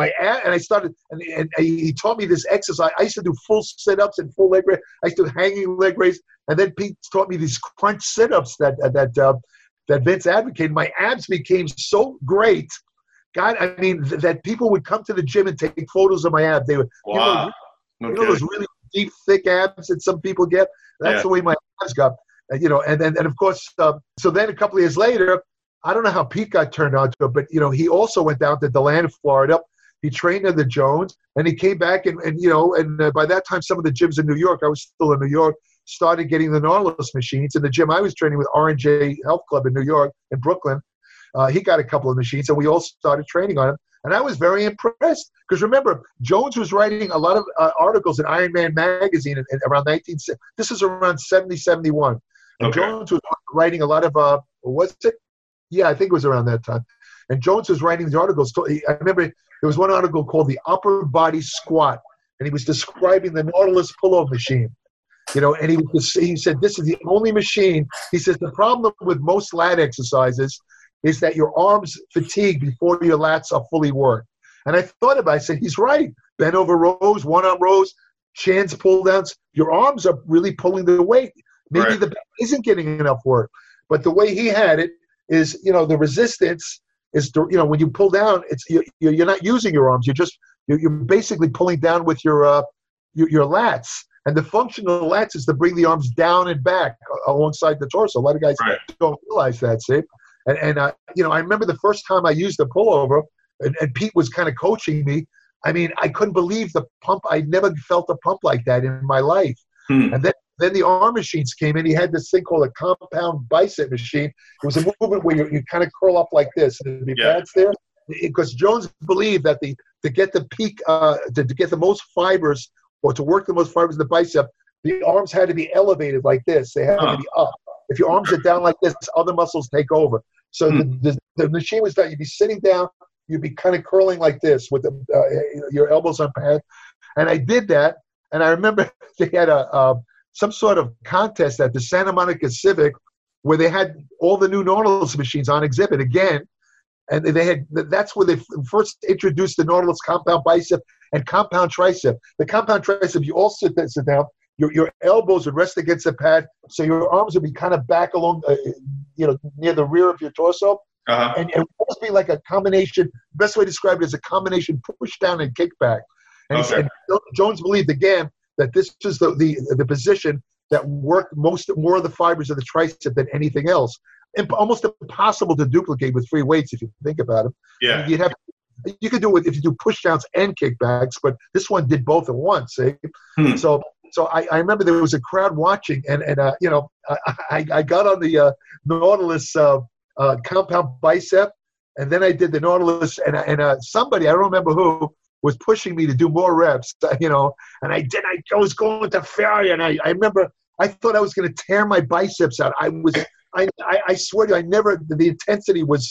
And he taught me this exercise. I used to do full sit-ups and full leg raise. I used to do hanging leg raise. And then Pete taught me these crunch sit-ups that Vince advocated. My abs became so great. God, I mean, that people would come to the gym and take photos of my abs. They would, wow. Those really deep, thick abs that some people get? That's the way my abs got. And of course, so then a couple of years later, I don't know how Pete got turned on to it, but, he also went down to DeLand, Florida. He trained at the Jones, and he came back, and by that time, some of the gyms in New York, I was still in New York, started getting the Nautilus machines. In the gym I was training with, R&J Health Club in New York, in Brooklyn, he got a couple of machines, and we all started training on them. And I was very impressed because, remember, Jones was writing a lot of articles in Iron Man magazine around 1970. This is around 70, 71. And okay. Jones was writing a lot of, was it? Yeah, I think it was around that time. And Jones was writing these articles. I remember there was one article called The Upper Body Squat, and he was describing the Nautilus pull-up machine. And he said, this is the only machine. He says, the problem with most lat exercises is that your arms fatigue before your lats are fully worked. And I thought about it. I said, he's right. Bent over rows, one-arm rows, chins, pull-downs. Your arms are really pulling the weight. Maybe the back isn't getting enough work. But the way he had it is, the resistance is, when you pull down, it's you're not using your arms. You're basically pulling down with your lats. And the function of the lats is to bring the arms down and back alongside the torso. A lot of guys don't realize that, see? And I remember the first time I used the pullover, and Pete was kind of coaching me. I mean, I couldn't believe the pump. I never felt a pump like that in my life. And then the arm machines came in. He had this thing called a compound bicep machine. It was a movement where you kind of curl up like this, and there'd be pads there. Because Jones believed that to get the peak, to get the most fibers, or to work the most fibers in the bicep, the arms had to be elevated like this. They had to be up. If your arms are down like this, other muscles take over. So the machine was done. You'd be sitting down. You'd be kind of curling like this with your elbows on pad. And I did that. And I remember they had some sort of contest at the Santa Monica Civic where they had all the new Nautilus machines on exhibit again. And that's where they first introduced the Nautilus compound bicep and compound tricep. The compound tricep, you all sit down. Your elbows would rest against the pad, so your arms would be kind of back along, near the rear of your torso. Uh-huh. And it would almost be like a combination. Best way to describe it is a combination push down and kick back. And, Okay. and Jones believed again that this is the position that worked more of the fibers of the tricep than anything else. Almost impossible to duplicate with free weights if you think about it. Yeah. You could do it if you do push downs and kickbacks, but this one did both at once. So I remember there was a crowd watching, and I got on the Nautilus compound bicep, and then I did the Nautilus, and somebody, I don't remember who, was pushing me to do more reps, and I was going to failure, and I remember I thought I was going to tear my biceps out. I swear to you, the intensity was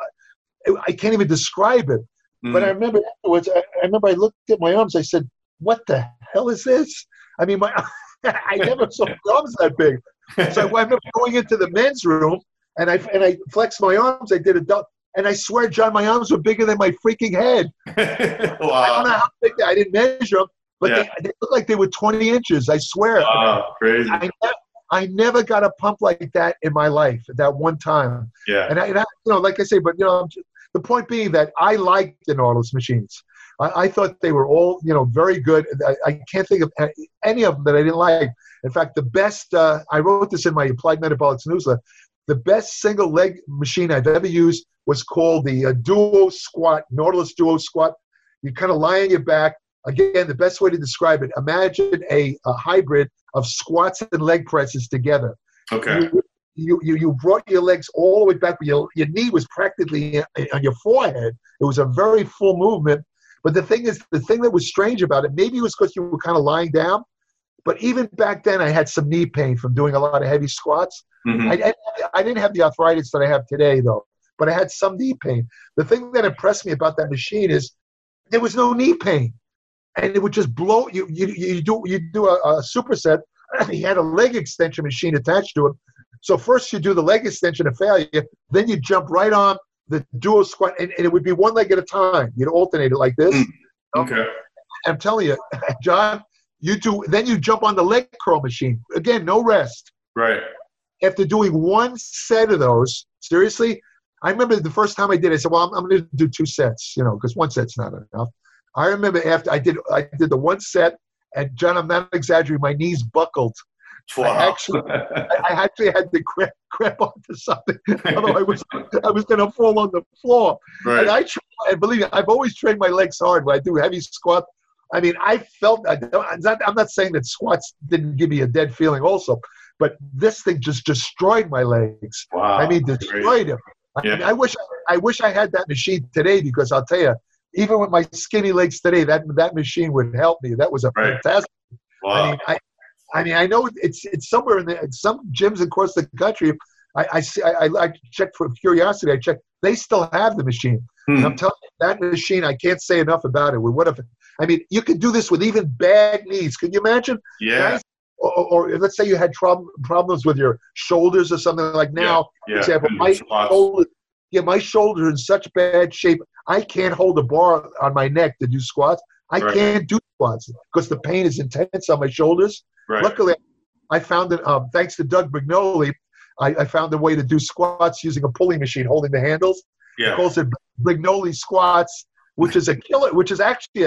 I can't even describe it. Mm-hmm. But I remember afterwards, I looked at my arms, I said, what the hell is this? I mean, I never saw arms that big. So I remember going into the men's room, and I flexed my arms. I did a double, and I swear, John, my arms were bigger than my freaking head. Wow. I don't know how big I didn't measure them, but they looked like they were 20 inches. I swear. Wow, crazy. I never got a pump like that in my life at that one time. Yeah. And I like I say, but the point being that I liked the Nautilus machines. I thought they were all, very good. I can't think of any of them that I didn't like. In fact, the best, I wrote this in my Applied Metabolics newsletter, the best single leg machine I've ever used was called the Duo Squat, Nautilus Duo Squat. You kind of lie on your back. Again, the best way to describe it, imagine a hybrid of squats and leg presses together. Okay. You brought your legs all the way back, but your knee was practically on your forehead. It was a very full movement. But the thing that was strange about it, maybe it was because you were kind of lying down, but even back then I had some knee pain from doing a lot of heavy squats. Mm-hmm. I didn't have the arthritis that I have today, though, but I had some knee pain. The thing that impressed me about that machine is there was no knee pain, and it would just blow you. You do a superset. He had a leg extension machine attached to it. So first you do the leg extension to failure, then you jump right on the duo squat, and it would be one leg at a time. You'd alternate it like this. Okay. I'm telling you, John, then you jump on the leg curl machine. Again, no rest. Right. After doing one set of those, seriously, I remember the first time I did it, I said, well, I'm going to do 2 sets, because 1 set's not enough. I remember after I did the 1 set, and John, I'm not exaggerating, my knees buckled. Wow. I actually had to grab onto something. Otherwise, I was going to fall on the floor. Right. And believe me, I've always trained my legs hard when I do heavy squat. I mean, I felt, I'm not saying that squats didn't give me a dead feeling also, but this thing just destroyed my legs. Wow. I mean, destroyed them. Yeah. I wish I had that machine today, because I'll tell you, even with my skinny legs today, that machine would help me. That was fantastic. Wow. I mean, I know it's somewhere in some gyms across the country. I checked for curiosity. I checked. They still have the machine. And I'm telling you, that machine, I can't say enough about it. You could do this with even bad knees. Can you imagine? Yeah. Guys, or let's say you had problems with your shoulders or something like now. Yeah. For example, my shoulder in such bad shape, I can't hold a bar on my neck to do squats. I can't do squats because the pain is intense on my shoulders. Right. Luckily, I found it, thanks to Doug Brignoli, I found a way to do squats using a pulley machine holding the handles. Yeah. He calls it Brignoli squats, which is a killer, which is actually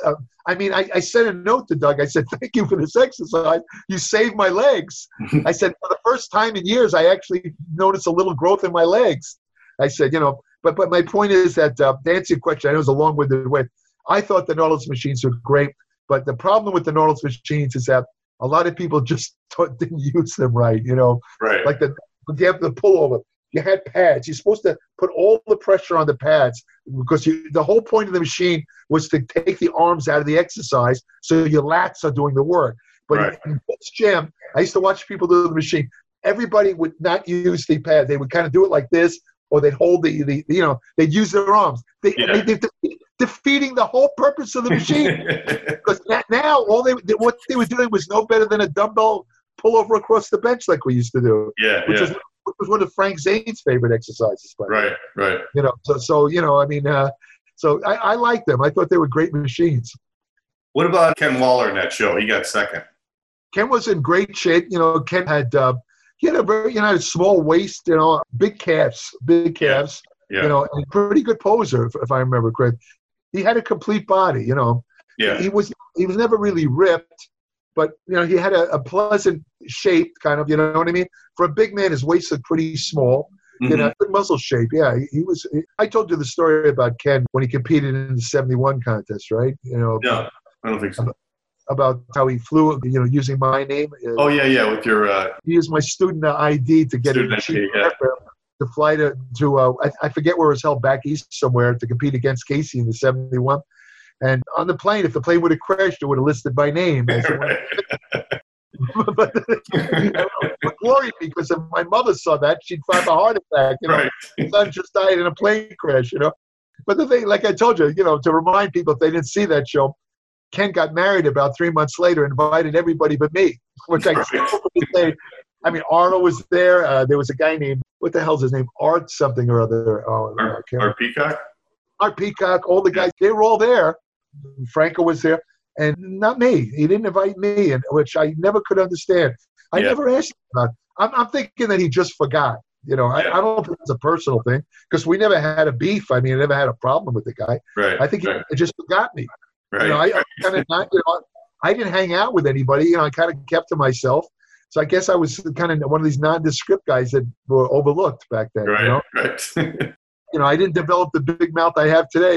I sent a note to Doug. I said, thank you for this exercise. You saved my legs. I said, for the first time in years, I actually noticed a little growth in my legs. I said, but my point is that, to answer your question, I know it was a long-winded way. I thought the Nautilus machines were great, but the problem with the Nautilus machines is that a lot of people just didn't use them right, Right. Like the pullover. You had pads. You're supposed to put all the pressure on the pads because the whole point of the machine was to take the arms out of the exercise so your lats are doing the work. But in this gym, I used to watch people do the machine. Everybody would not use the pad. They would kind of do it like this, or they'd hold they'd use their arms. They're defeating the whole purpose of the machine. Because now what they were doing was no better than a dumbbell pullover across the bench like we used to do. Yeah, which is was one of Frank Zane's favorite exercises. Right. You know, so I mean, so I liked them. I thought they were great machines. What about Ken Waller in that show? He got second. Ken was in great shape. You know, Ken had he had a very a small waist. You know, big calves. Yeah. You know, and pretty good poser, if I remember correct. He had a complete body. You know. Yeah. He was never really ripped, but you know he had a pleasant shape, kind of. You know what I mean? For a big man, his waist looked pretty small. Mm-hmm. You know, good muscle shape. Yeah, he was. I told you the story about Ken when he competed in the '71 contest, right? You know. No, I don't think so. About how he flew, you know, using my name. Oh yeah, with your. He used my student ID to get a cheap airfare to fly to I forget where it was held, back east somewhere, to compete against Casey in the '71. And on the plane, if the plane would have crashed, it would have listed my name. But glory, because if my mother saw that, she'd have a heart attack. You know, right. His son just died in a plane crash. You know, but the thing, like I told you, you know, to remind people if they didn't see that show, Ken got married about 3 months later, invited everybody but me, which I still say. I mean, Arnold was there. There was a guy named, what the hell's his name? Art something or other. Art Peacock? Art Peacock, all the guys, they were all there. Franco was there, and not me. He didn't invite me, and which I never could understand. I never asked him about it. I'm thinking that he just forgot. You know, I don't think it's a personal thing, because we never had a beef. I mean, I never had a problem with the guy. Right. I think he just forgot me. Right. You know, I kind of not. You know, I didn't hang out with anybody. You know, I kind of kept to myself. So I guess I was kind of one of these nondescript guys that were overlooked back then. Right. You know? Right. You know, I didn't develop the big mouth I have today.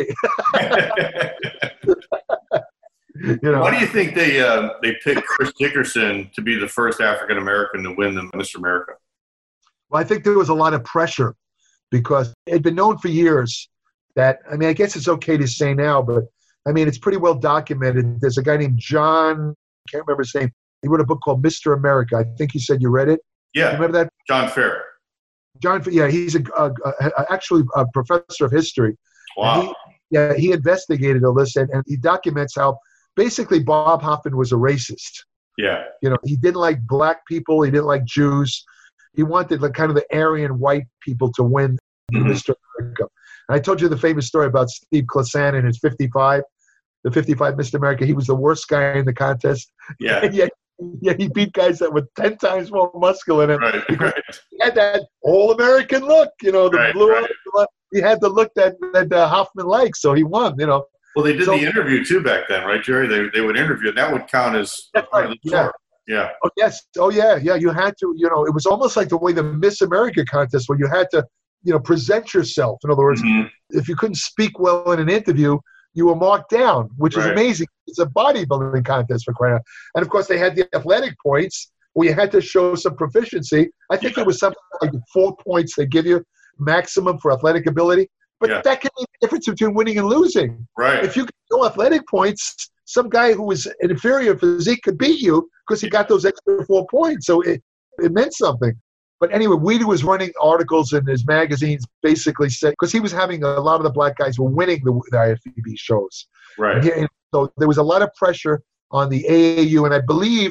You know. Why do you think they picked Chris Dickerson to be the first African American to win the Mr. America? Well, I think there was a lot of pressure, because it had been known for years that, I mean, I guess it's okay to say now, but I mean, it's pretty well documented. There's a guy named John, I can't remember his name. He wrote a book called Mr. America. I think you said you read it. Yeah. You remember that? John Fair. John, yeah, he's actually a professor of history. Wow. He investigated all this, and he documents how basically Bob Hoffman was a racist. Yeah. You know, he didn't like black people. He didn't like Jews. He wanted kind of the Aryan white people to win Mr. America. And I told you the famous story about Steve Klasan and his 55, the 55 Mr. America. He was the worst guy in the contest. Yeah. And yet he beat guys that were 10 times more muscular than him. Right. He had that all-American look, you know, the blue eyes. He had the look that Hoffman liked, so he won, you know. Well, they did the interview, too, back then, right, Jerry? They would interview, and that would count as part of the tour. Yeah. Oh, yes. Oh, yeah. Yeah, you had to, you know, it was almost like the way the Miss America contest, where you had to, you know, present yourself. In other words, if you couldn't speak well in an interview, you were marked down, which is amazing. It's a bodybuilding contest, for crying out. And, of course, they had the athletic points where you had to show some proficiency. I think it was something like 4 points they give you maximum for athletic ability. But that can be the difference between winning and losing. Right. If you get no athletic points, some guy who was an inferior physique could beat you because he got those extra 4 points. So it meant something. But anyway, Weedy was running articles in his magazines, basically said, because he was having a lot of the black guys were winning the IFBB shows. Right. And so there was a lot of pressure on the AAU. And I believe,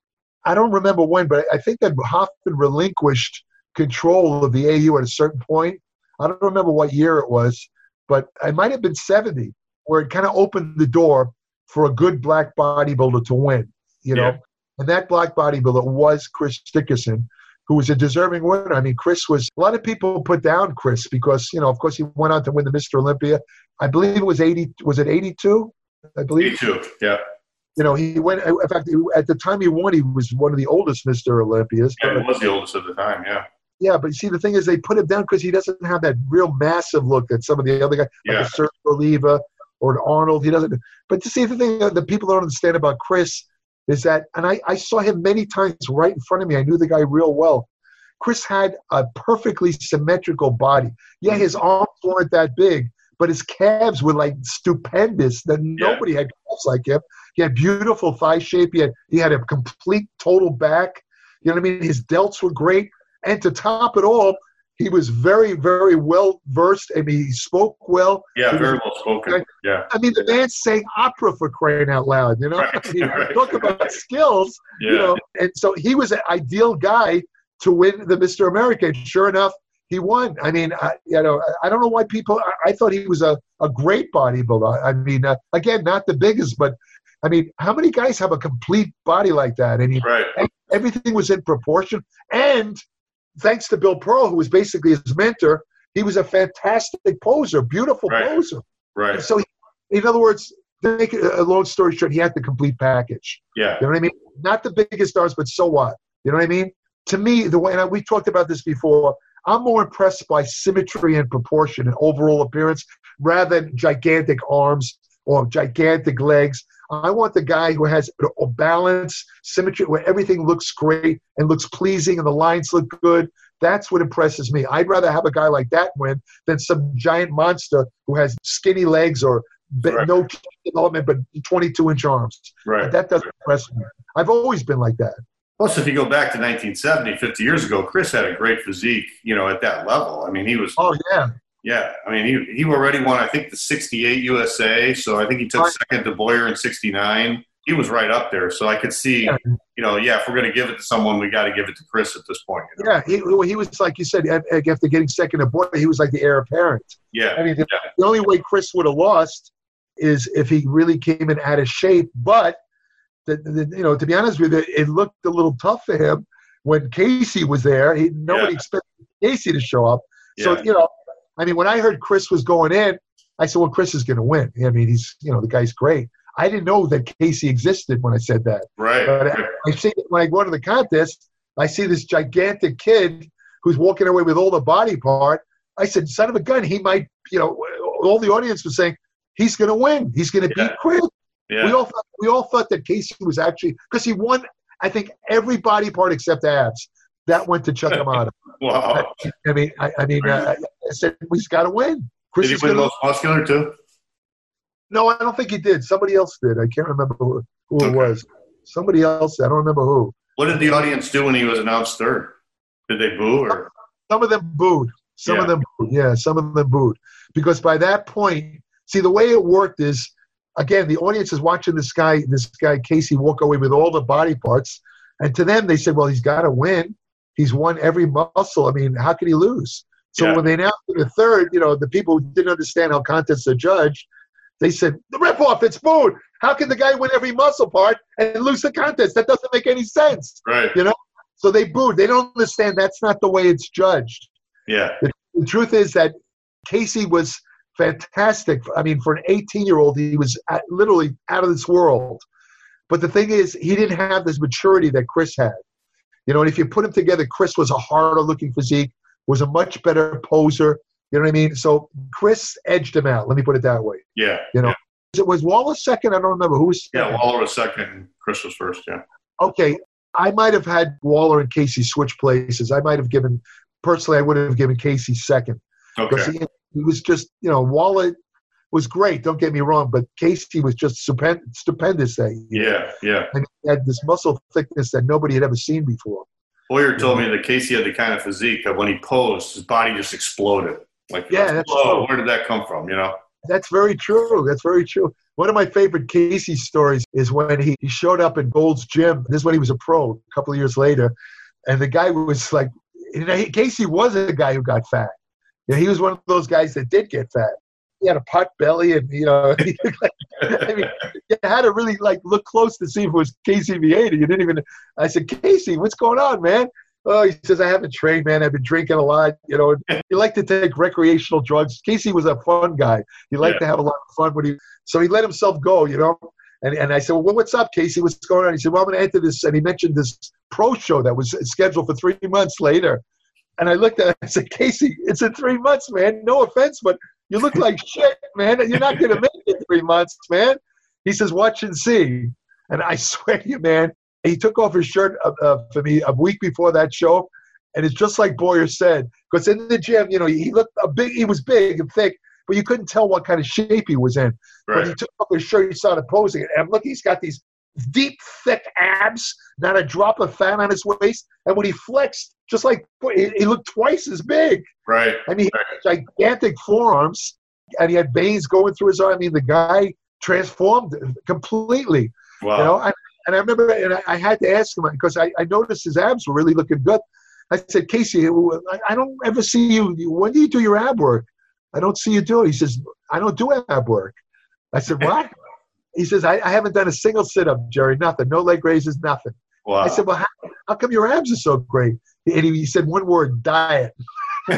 I don't remember when, but I think that Hoffman relinquished control of the AAU at a certain point. I don't remember what year it was, but it might have been 70, where it kind of opened the door for a good black bodybuilder to win, you know. And that black bodybuilder was Chris Dickerson, who was a deserving winner. I mean, Chris was, a lot of people put down Chris because, you know, of course he went on to win the Mr. Olympia. I believe it was 80, was it 82? I believe. 82, yeah. You know, he went, in fact, at the time he won, he was one of the oldest Mr. Olympias. Yeah, he was the oldest at the time, yeah. Yeah, but you see, the thing is, they put him down because he doesn't have that real massive look that some of the other guys, like a Sergio Oliva or an Arnold, he doesn't. But you see, the thing that people don't understand about Chris is that, and I saw him many times right in front of me. I knew the guy real well. Chris had a perfectly symmetrical body. Yeah, his arms weren't that big, but his calves were like stupendous. That nobody had calves like him. He had beautiful thigh shape. He had a complete total back. You know what I mean? His delts were great. And to top it all, he was very, very well versed. I mean, he spoke well. Yeah, very well spoken. Yeah. I mean, the man sang opera, for crying out loud. You know, I mean, talk about skills. Yeah. You know, and so he was an ideal guy to win the Mr. America. And sure enough, he won. I mean, I don't know why people. I thought he was a great bodybuilder. I mean, again, not the biggest, but I mean, how many guys have a complete body like that? And everything was in proportion. And thanks to Bill Pearl, who was basically his mentor, he was a fantastic poser, beautiful poser. Right. And so, in other words, to make a long story short, he had the complete package. Yeah. You know what I mean? Not the biggest stars, but so what? You know what I mean? To me, the way, and we talked about this before, I'm more impressed by symmetry and proportion and overall appearance rather than gigantic arms or gigantic legs. I want the guy who has a balance, symmetry, where everything looks great and looks pleasing and the lines look good. That's what impresses me. I'd rather have a guy like that win than some giant monster who has skinny legs or no development but 22-inch arms. Right. That doesn't impress me. I've always been like that. Plus, if you go back to 1970, 50 years ago, Chris had a great physique, at that level. I mean, he was. Oh, yeah. Yeah. I mean, he already won, I think, the 68 USA. So I think he took second to Boyer in 69. He was right up there. So I could see, if we're going to give it to someone, we got to give it to Chris at this point. Yeah. He was, like you said, after getting second to Boyer, he was like the heir apparent. Yeah. I mean, the only way Chris would have lost is if he really came in out of shape. But to be honest with you, it looked a little tough for him when Casey was there. Nobody expected Casey to show up. So, I mean, when I heard Chris was going in, I said, well, Chris is going to win. I mean, he's, the guy's great. I didn't know that Casey existed when I said that. Right. But I see when I go to the contest, I see this gigantic kid who's walking away with all the body part. I said, son of a gun, he might, all the audience was saying, he's going to win. He's going to beat Chris. Yeah. We all thought that Casey was actually, because he won, I think, every body part except abs. That went to Chuck Amato. Wow. I said, he's got to win. Chris did he win most muscular too? No, I don't think he did. Somebody else did. I can't remember who it was. Somebody else. I don't remember who. What did the audience do when he was announced third? Did they boo? Or? Some of them booed. Some of them booed. Because by that point, see, the way it worked is, again, the audience is watching this guy Casey walk away with all the body parts. And to them, they said, well, he's got to win. He's won every muscle. I mean, how could he lose? So when they announced the third, the people who didn't understand how contests are judged, they said, the rip-off, it's booed. How can the guy win every muscle part and lose the contest? That doesn't make any sense. Right. So they booed. They don't understand that's not the way it's judged. Yeah. The truth is that Casey was fantastic. I mean, for an 18-year-old, he was literally out of this world. But the thing is, he didn't have this maturity that Chris had. And if you put him together, Chris was a harder-looking physique, was a much better poser. You know what I mean? So Chris edged him out. Let me put it that way. Yeah. Was Waller second? I don't remember. Who was second? Yeah, Waller was second. Chris was first, yeah. Okay. I might have had Waller and Casey switch places. I would have given Casey second. Okay. Because he was just, Waller was great, don't get me wrong, but Casey was just stupendous that year. Yeah. And he had this muscle thickness that nobody had ever seen before. Boyer told me that Casey had the kind of physique that when he posed, his body just exploded. Like, that's true. Where did that come from, That's very true. That's very true. One of my favorite Casey stories is when he showed up in Gold's Gym. This is when he was a pro a couple of years later. And the guy was like, Casey was a guy who got fat. He was one of those guys that did get fat. He had a pot belly, and I mean, you had to really look close to see if it was Casey Vieta. You didn't even. I said, Casey, what's going on, man? Oh, he says, I haven't trained, man. I've been drinking a lot. He liked to take recreational drugs. Casey was a fun guy. He liked to have a lot of fun so he let himself go, And I said, well, what's up, Casey? What's going on? He said, well, I'm going to enter this. And he mentioned this pro show that was scheduled for 3 months later. And I looked at it, I said, Casey, it's in 3 months, man. No offense, but you look like shit, man. You're not going to make it 3 months, man. He says, watch and see. And I swear to you, man, he took off his shirt for me a week before that show. And it's just like Boyer said, because in the gym, he looked he was big and thick, but you couldn't tell what kind of shape he was in. Right. When he took off his shirt, he started posing it. And look, he's got these deep, thick abs, not a drop of fat on his waist. And when he flexed, just like he looked twice as big. Right. I mean, he had gigantic forearms, and he had veins going through his arm. I mean, the guy transformed completely. Wow. And I remember, and I had to ask him because I noticed his abs were really looking good. I said, Casey, I don't ever see you. When do you do your ab work? I don't see you do it. He says, I don't do ab work. I said, what? He says, I haven't done a single sit-up, Jerry, nothing. No leg raises, nothing. Wow. I said, well, how come your abs are so great? And he said one word, diet. He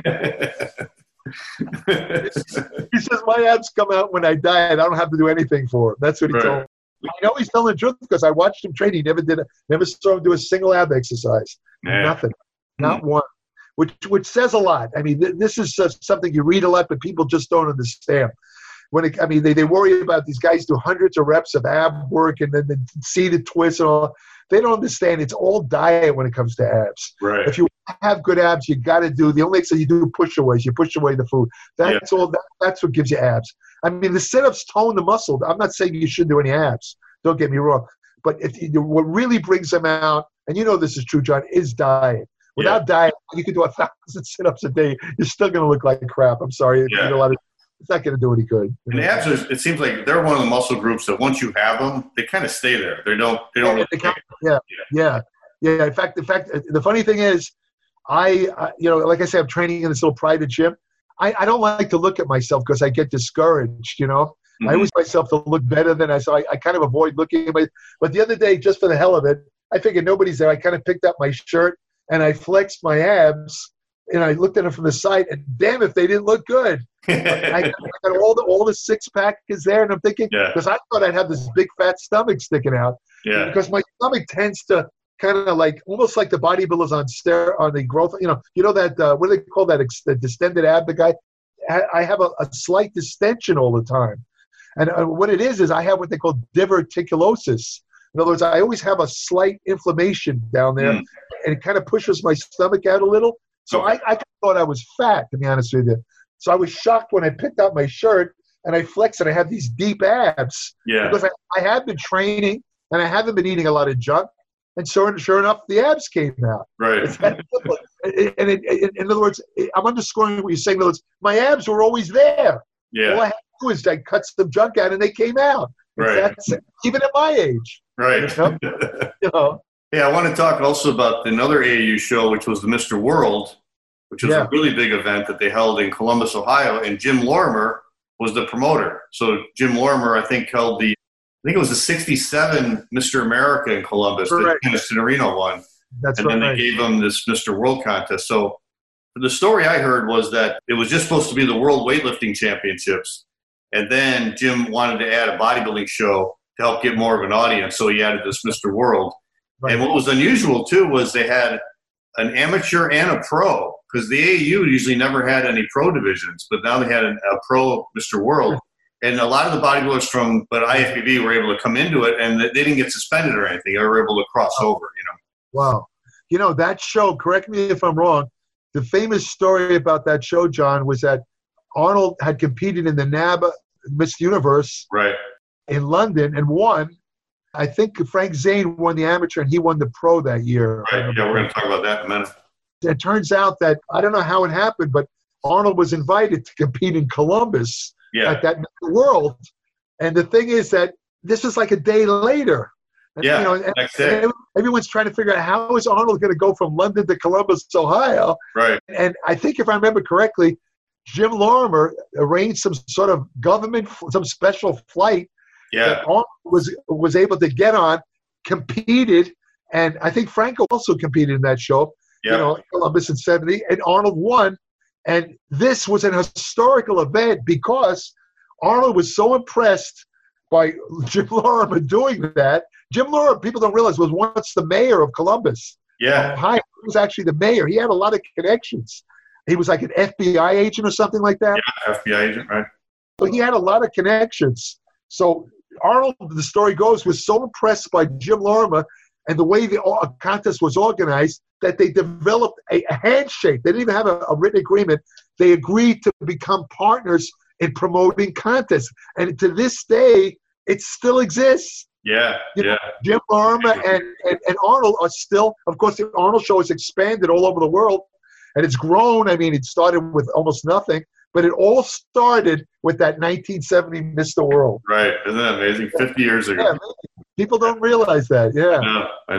says, my abs come out when I diet. I don't have to do anything for them. That's what he told me. I know he's telling the truth because I watched him train. He never saw him do a single ab exercise. Yeah. Nothing. Not one. Which says a lot. I mean, this is something you read a lot, but people just don't understand. They worry about these guys do hundreds of reps of ab work and then the seated twists and all. They don't understand it's all diet when it comes to abs. Right. If you have good abs, you got to do the only thing you do push-aways. You push away the food. That's all. That's what gives you abs. I mean, the sit-ups tone the muscle. I'm not saying you shouldn't do any abs. Don't get me wrong. But what really brings them out, and you know this is true, John, is diet. Without diet, you can do 1,000 sit-ups a day. You're still going to look like crap. I'm sorry. It's not going to do any good. And abs, it seems like they're one of the muscle groups that once you have them, they kind of stay there. They don't. Yeah. In fact, the funny thing is, like I said, I'm training in this little private gym. I don't like to look at myself because I get discouraged. I always myself to look better than I. So I kind of avoid looking at my. But the other day, just for the hell of it, I figured nobody's there. I kind of picked up my shirt and I flexed my abs. And I looked at them from the side, and damn if they didn't look good. I got all the six-pack is there, and I'm thinking, because I thought I'd have this big fat stomach sticking out. Yeah. Because my stomach tends to kind of like, almost like the bodybuilders on the growth, that, what do they call that, the distended ab, the guy? I have a slight distension all the time. And what it is I have what they call diverticulosis. In other words, I always have a slight inflammation down there, and it kind of pushes my stomach out a little. So I thought I was fat, to be honest with you. So I was shocked when I picked out my shirt and I flexed and I have these deep abs. Yeah. Because I have been training and I haven't been eating a lot of junk. And sure enough, the abs came out. Right. And in other words, I'm underscoring what you're saying. In other words, my abs were always there. Yeah. All I had to do is I cut some junk out and they came out. Right. Even at my age. Right. Yeah, I want to talk also about another AAU show, which was the Mr. World, which was a really big event that they held in Columbus, Ohio, and Jim Lorimer was the promoter. So Jim Lorimer, I think, held it was the 67 Mr. America in Columbus, the Dennis Cinerino won. Then they gave him this Mr. World contest. So the story I heard was that it was just supposed to be the World Weightlifting Championships, and then Jim wanted to add a bodybuilding show to help get more of an audience, so he added this Mr. World. Right. And what was unusual, too, was they had an amateur and a pro, because the AAU usually never had any pro divisions, but now they had a pro Mr. World. And a lot of the bodybuilders from IFBB were able to come into it, and they didn't get suspended or anything. They were able to cross over, Wow. That show, correct me if I'm wrong, the famous story about that show, John, was that Arnold had competed in the NABBA Miss Universe in London and won. I think Frank Zane won the amateur and he won the pro that year. Right. Yeah, we're going to talk about that in a minute. It turns out that, I don't know how it happened, but Arnold was invited to compete in Columbus at that World. And the thing is that this is like a day later. And, next day. Everyone's trying to figure out how is Arnold going to go from London to Columbus, Ohio. Right. And I think if I remember correctly, Jim Lorimer arranged some sort of some special flight that Arnold was able to get on, competed, and I think Franco also competed in that show, Columbus in 70, and Arnold won. And this was an historical event because Arnold was so impressed by Jim Lorimer doing that. Jim Lorimer, people don't realize, was once the mayor of Columbus. Yeah. Ohio. He was actually the mayor. He had a lot of connections. He was like an FBI agent or something like that. Yeah, FBI agent, right. So he had a lot of connections. So Arnold, the story goes, was so impressed by Jim Lorimer and the way the contest was organized that they developed a handshake. They didn't even have a written agreement. They agreed to become partners in promoting contests. And to this day, it still exists. Yeah, Jim Lorimer and Arnold are still, of course, the Arnold show has expanded all over the world. And it's grown. I mean, it started with almost nothing. But it all started with that 1970 Mr. World. Right. Isn't that amazing? 50 years ago. Yeah, people don't realize that. Yeah. I know.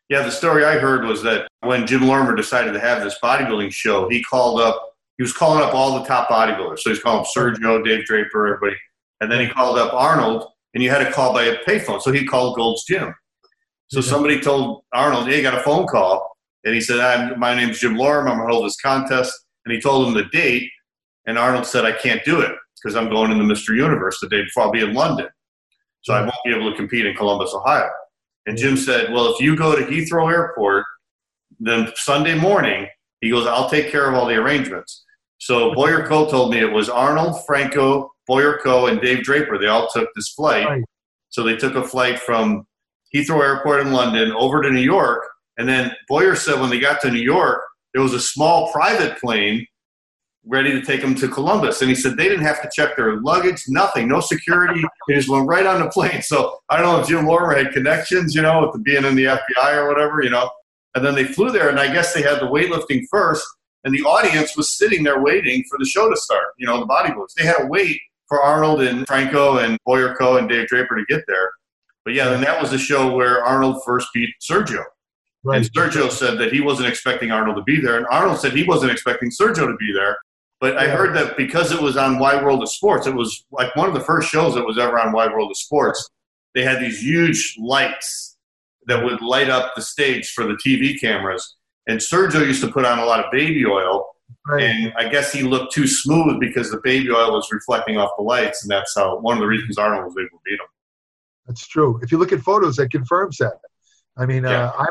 Yeah, the story I heard was that when Jim Lorimer decided to have this bodybuilding show, he was calling up all the top bodybuilders. So he's calling up Sergio, Dave Draper, everybody. And then he called up Arnold, and you had to call by a payphone. So he called Gold's Gym. So somebody told Arnold, hey, you got a phone call. And he said, my name's Jim Lorimer. I'm going to hold this contest. And he told him the date. And Arnold said, I can't do it because I'm going in the Mr. Universe the day before. I'll be in London. So I won't be able to compete in Columbus, Ohio. And Jim said, well, if you go to Heathrow Airport, then Sunday morning, he goes, I'll take care of all the arrangements. So Boyer Coe told me it was Arnold, Franco, Boyer Coe, and Dave Draper. They all took this flight. Right. So they took a flight from Heathrow Airport in London over to New York. And then Boyer said when they got to New York, there was a small private plane ready to take them to Columbus. And he said they didn't have to check their luggage, nothing, no security. They just went right on the plane. So I don't know if Jim Lorimer had connections, with being in the FBI or whatever, And then they flew there, and I guess they had the weightlifting first, and the audience was sitting there waiting for the show to start, the bodybuilders. They had to wait for Arnold and Franco and Boyer Coe and Dave Draper to get there. But, yeah, then that was the show where Arnold first beat Sergio. Right. And Sergio said that he wasn't expecting Arnold to be there, and Arnold said he wasn't expecting Sergio to be there. But I heard that because it was on Wide World of Sports, it was like one of the first shows that was ever on Wide World of Sports. They had these huge lights that would light up the stage for the TV cameras. And Sergio used to put on a lot of baby oil. Right. And I guess he looked too smooth because the baby oil was reflecting off the lights. And that's one of the reasons Arnold was able to beat him. That's true. If you look at photos, that confirms that. I mean,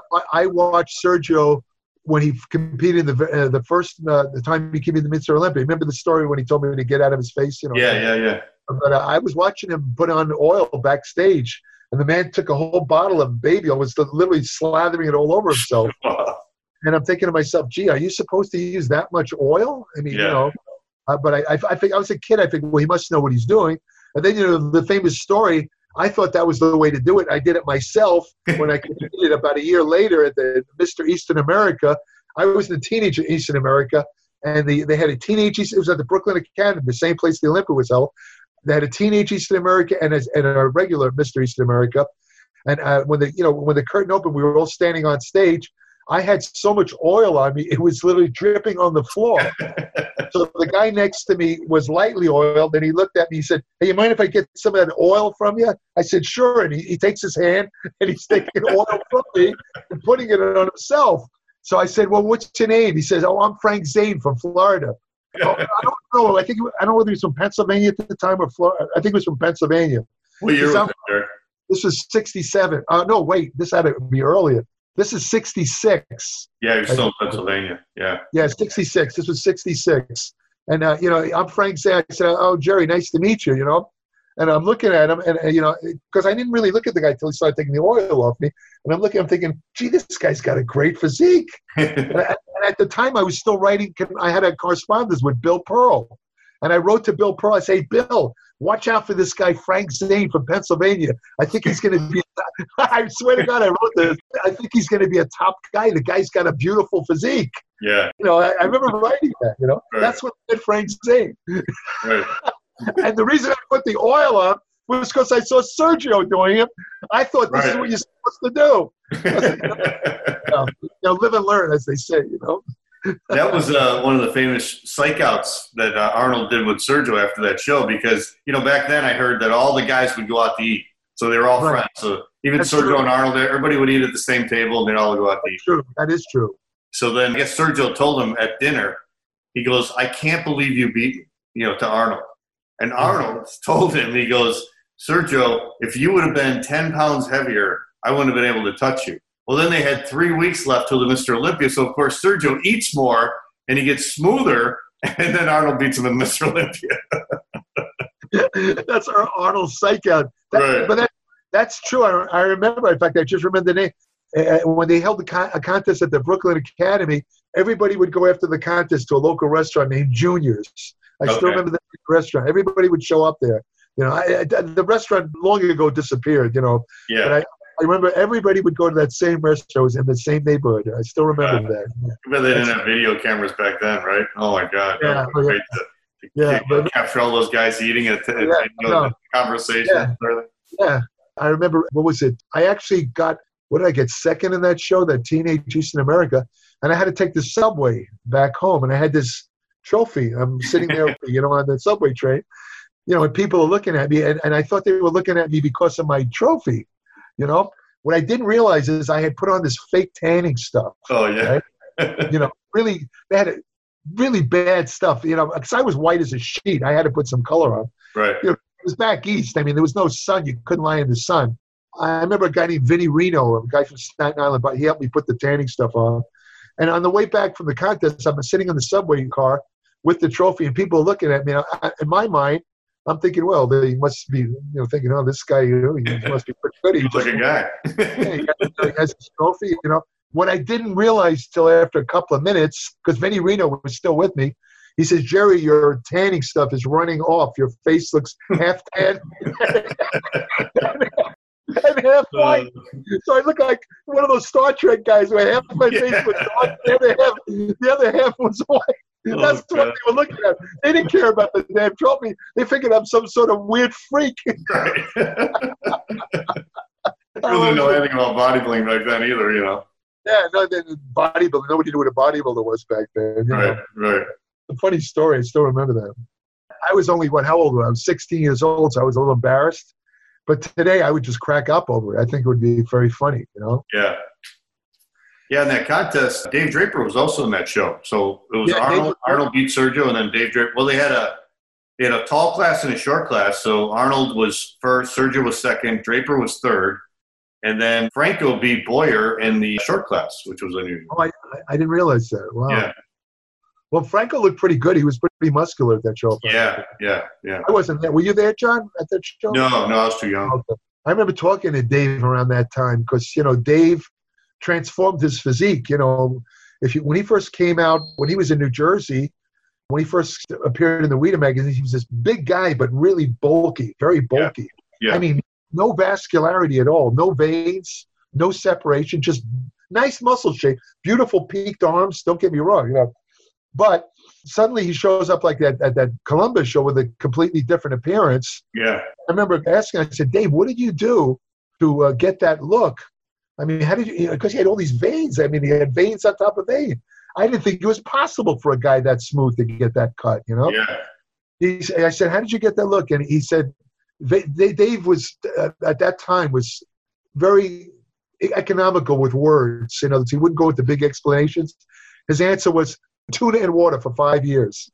I watched Sergio when he competed in the time he competed in the Mr. Olympia. Remember the story when he told me to get out of his face? Yeah. But I was watching him put on oil backstage, and the man took a whole bottle of baby oil, was literally slathering it all over himself. And I'm thinking to myself, gee, are you supposed to use that much oil? I mean, but I think I was a kid. I think, well, he must know what he's doing. And then, the famous story, I thought that was the way to do it. I did it myself when I competed about a year later at the Mr. Eastern America. I was in Teenage Eastern America, and they had a Teenage Eastern. It was at the Brooklyn Academy, the same place the Olympia was held. They had a Teenage Eastern America and a regular Mr. Eastern America. And when the curtain opened, we were all standing on stage. I had so much oil on me, it was literally dripping on the floor. So the guy next to me was lightly oiled, and he looked at me, he said, hey, you mind if I get some of that oil from you? I said, sure. And he takes his hand, and he's taking oil from me and putting it on himself. So I said, well, what's your name? He says, oh, I'm Frank Zane from Florida. I don't know. I don't know whether he was from Pennsylvania at the time or Florida. I think he was from Pennsylvania. What year was it there? This was 67. No, wait, this had to be earlier. This is 66. Yeah, you're still in Pennsylvania. Yeah. Yeah, 66. This was 66. And, I'm Frank Zane. I said, oh, Jerry, nice to meet you, And I'm looking at him, and because I didn't really look at the guy until he started taking the oil off me. And I'm thinking, gee, this guy's got a great physique. and at the time, I was still writing. I had a correspondence with Bill Pearl. And I wrote to Bill Pearl. I say, Bill, watch out for this guy, Frank Zane from Pennsylvania. I think he's going to be – I swear to God, I wrote this. I think he's going to be a top guy. The guy's got a beautiful physique. Yeah. I remember writing that, Right. That's what I did Frank Zane. Right. And the reason I put the oil on was because I saw Sergio doing it. I thought this is what you're supposed to do. Live and learn, as they say, That was one of the famous psych outs that Arnold did with Sergio after that show because, back then I heard that all the guys would go out to eat. So they were all friends. So even That's Sergio true. And Arnold, everybody would eat at the same table and they'd all go out to eat. True. That is true. So then I guess Sergio told him at dinner, he goes, I can't believe you beat me, to Arnold. And Arnold told him, he goes, Sergio, if you would have been 10 pounds heavier, I wouldn't have been able to touch you. Well, then they had 3 weeks left till the Mr. Olympia. So, of course, Sergio eats more, and he gets smoother, and then Arnold beats him in Mr. Olympia. That's our Arnold psych out. Right. But that's true. I remember. In fact, I just remember the name. When they held a contest at the Brooklyn Academy, everybody would go after the contest to a local restaurant named Junior's. I still remember the restaurant. Everybody would show up there. The restaurant long ago disappeared, Yeah. But I remember everybody would go to that same restaurant. It was in the same neighborhood. I still remember that. But they didn't have video cameras back then, right? Oh, my God. Yeah. Great to capture all those guys eating the conversation. Yeah. I remember, what was it? I actually got what did I get, second in that show, that Teenage Eastern America, and I had to take the subway back home, and I had this trophy. I'm sitting there, on the subway train, and people are looking at me, and I thought they were looking at me because of my trophy, What I didn't realize is I had put on this fake tanning stuff. Oh, yeah. Right? Really, they had really bad stuff, because I was white as a sheet. I had to put some color on. Right. It was back east. I mean, there was no sun. You couldn't lie in the sun. I remember a guy named Vinny Reno, a guy from Staten Island, but he helped me put the tanning stuff on. And on the way back from the contest, I'm sitting in the subway car with the trophy, and people are looking at me. In my mind, I'm thinking, well, they must be, thinking, oh, this guy, he must be pretty good. He's like a guy. He has his trophy, What I didn't realize till after a couple of minutes, because Vinny Reno was still with me, he says, Jerry, your tanning stuff is running off. Your face looks half tan and half white. So I look like one of those Star Trek guys where half my face was dark, the other half was white. That's what they were looking at. They didn't care about the damn trophy. They figured I'm some sort of weird freak. Right. People didn't know anything about bodybuilding back then either, Yeah, no, bodybuilding. Nobody knew what a bodybuilder was back then. Right. A funny story. I still remember that. I was only, how old was I? I was 16 years old, so I was a little embarrassed. But today I would just crack up over it. I think it would be very funny, Yeah. Yeah, in that contest, Dave Draper was also in that show. So it was Arnold beat Sergio, and then Dave Draper. Well, they had a tall class and a short class. So Arnold was first, Sergio was second, Draper was third, and then Franco beat Boyer in the short class, which was unusual. Oh, I didn't realize that. Wow. Yeah. Well, Franco looked pretty good. He was pretty muscular at that show. Yeah. I wasn't there. Were you there, John, at that show? No, I was too young. Okay. I remember talking to Dave around that time because, Dave transformed his physique. When he first came out, when he was in New Jersey, when he first appeared in the Weider magazine, he was this big guy, but really bulky, very bulky. Yeah. I mean, no vascularity at all, no veins, no separation, just nice muscle shape, beautiful peaked arms. Don't get me wrong, But suddenly he shows up like that at that Columbus show with a completely different appearance. Yeah. I remember asking, I said, Dave, what did you do to get that look? I mean, how did you, because he had all these veins. I mean, he had veins on top of veins. I didn't think it was possible for a guy that smooth to get that cut, Yeah. I said, how did you get that look? And he said, Dave was, at that time, was very economical with words. He wouldn't go into big explanations. His answer was tuna and water for 5 years.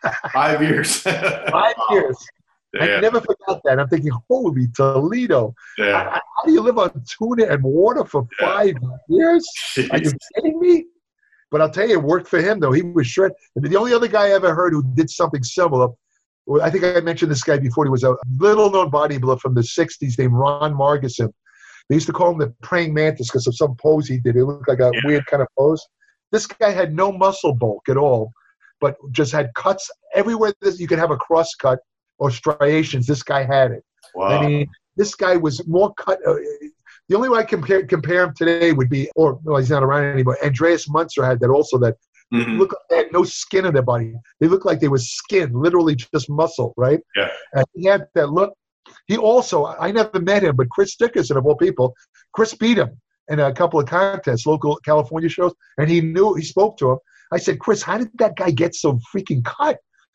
5 years. 5 years. Yeah. I never forgot that. I'm thinking, holy Toledo. Yeah. How do you live on tuna and water for 5 years? Jeez. Are you kidding me? But I'll tell you, it worked for him, though. He was shredded. The only other guy I ever heard who did something similar, I think I mentioned this guy before. He was a little-known bodybuilder from the 60s named Ron Margison. They used to call him the praying mantis because of some pose he did. It looked like a weird kind of pose. This guy had no muscle bulk at all, but just had cuts everywhere you could have a cross cut or striations. This guy had it. Wow. I mean, this guy was more cut. The only way I compare him today would be, he's not around anymore. Andreas Munzer had that also. That looked like they had no skin in their body. They looked like they were skin, literally just muscle, right? Yeah. And he had that look. He also, I never met him, but Chris Dickerson, of all people, Chris beat him in a couple of contests, local California shows, and he spoke to him. I said, Chris, how did that guy get so freaking cut?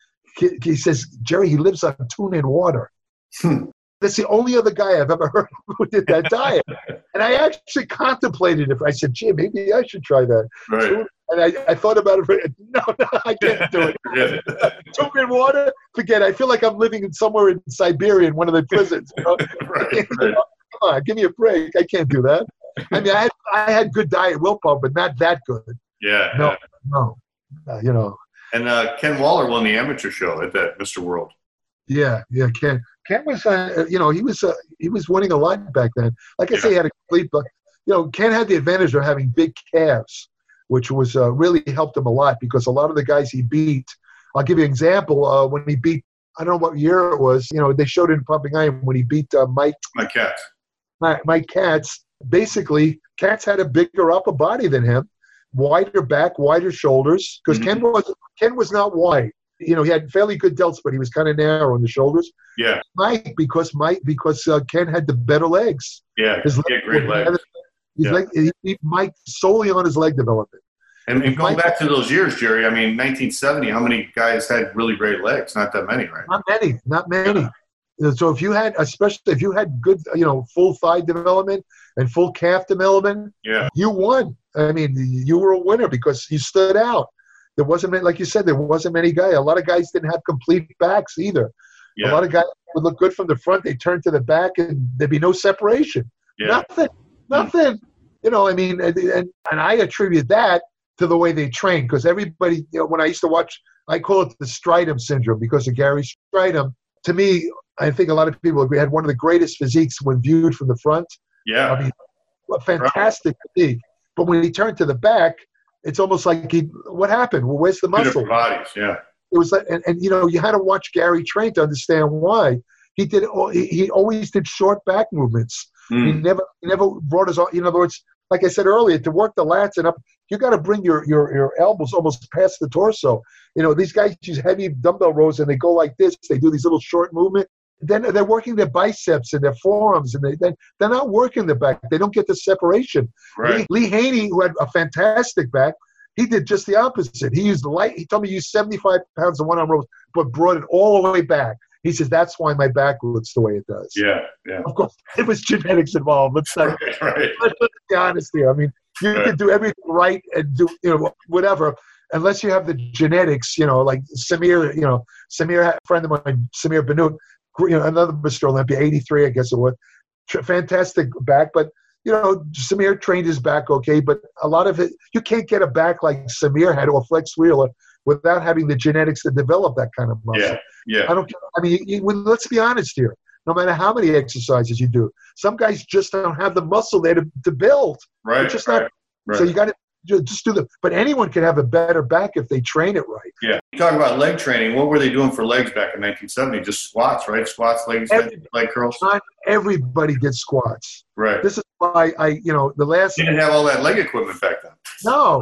He says, Jerry, he lives on tuna and water. That's the only other guy I've ever heard who did that diet. And I actually contemplated it. I said, gee, maybe I should try that. Right. And I thought about it. No, I can't do it. Tuna and water, forget it. I feel like I'm living somewhere in Siberia in one of the prisons. Right. Come on, give me a break. I can't do that. I mean, I had good diet willpower, but not that good. Yeah. No. And Ken Waller won the amateur show at that Mr. World. Yeah, Ken. Ken was, he was winning a lot back then. Like I say, he had a complete, but Ken had the advantage of having big calves, which was really helped him a lot because a lot of the guys he beat. I'll give you an example. When he beat, I don't know what year it was. They showed it in Pumping Iron when he beat Mike Katz. Mike Katz. Basically, Katz had a bigger upper body than him, wider back, wider shoulders. Because Ken was not wide. He had fairly good delts, but he was kind of narrow on the shoulders. Yeah. Because Ken had the better legs. Yeah, he had great legs. He mic'd solely on his leg development. And going back to those years, Jerry, I mean, 1970, how many guys had really great legs? Not that many, right? Not many. So if you had, especially if you had good, full thigh development and full calf development, you won. I mean, you were a winner because you stood out. There wasn't, like you said, there wasn't many guys. A lot of guys didn't have complete backs either. Yeah. A lot of guys would look good from the front. They turn to the back, and there'd be no separation. Yeah. Nothing. I mean, and I attribute that to the way they train, because everybody, when I used to watch, I call it the Stridham syndrome because of Gary Stridham. To me, I think a lot of people agree, had one of the greatest physiques when viewed from the front. Yeah. I mean, a fantastic physique. But when he turned to the back, it's almost like what happened? Well, where's the muscle? Different bodies, yeah. It was like, and you had to watch Gary train to understand why. He always did short back movements. He never brought his, in other words, like I said earlier, to work the lats and up, you got to bring your elbows almost past the torso. These guys use heavy dumbbell rows and they go like this. They do these little short movements. Then they're working their biceps and their forearms, and they're not working the back. They don't get the separation. Right. Lee Haney, who had a fantastic back, he did just the opposite. He used he told me he used 75 pounds of one-arm rows, but brought it all the way back. He says, that's why my back looks the way it does. Yeah. Of course, it was genetics involved. Let's be honest here. I mean, you can do everything right and do, whatever, unless you have the genetics, like Samir, a friend of mine, Samir Bannout, another Mr. Olympia, 83, I guess it was. Fantastic back, but, Samir trained his back okay, but a lot of it, you can't get a back like Samir had or Flex Wheeler without having the genetics to develop that kind of muscle. Yeah. Let's be honest here. No matter how many exercises you do, some guys just don't have the muscle there to build. Right. It's just not. So you got to just do but anyone can have a better back if they train it right. Yeah. You talk about leg training. What were they doing for legs back in 1970? Just squats, right? Squats, legs, leg curls. Not everybody did squats. Right. This is why the last. You didn't have all that leg equipment back then. No.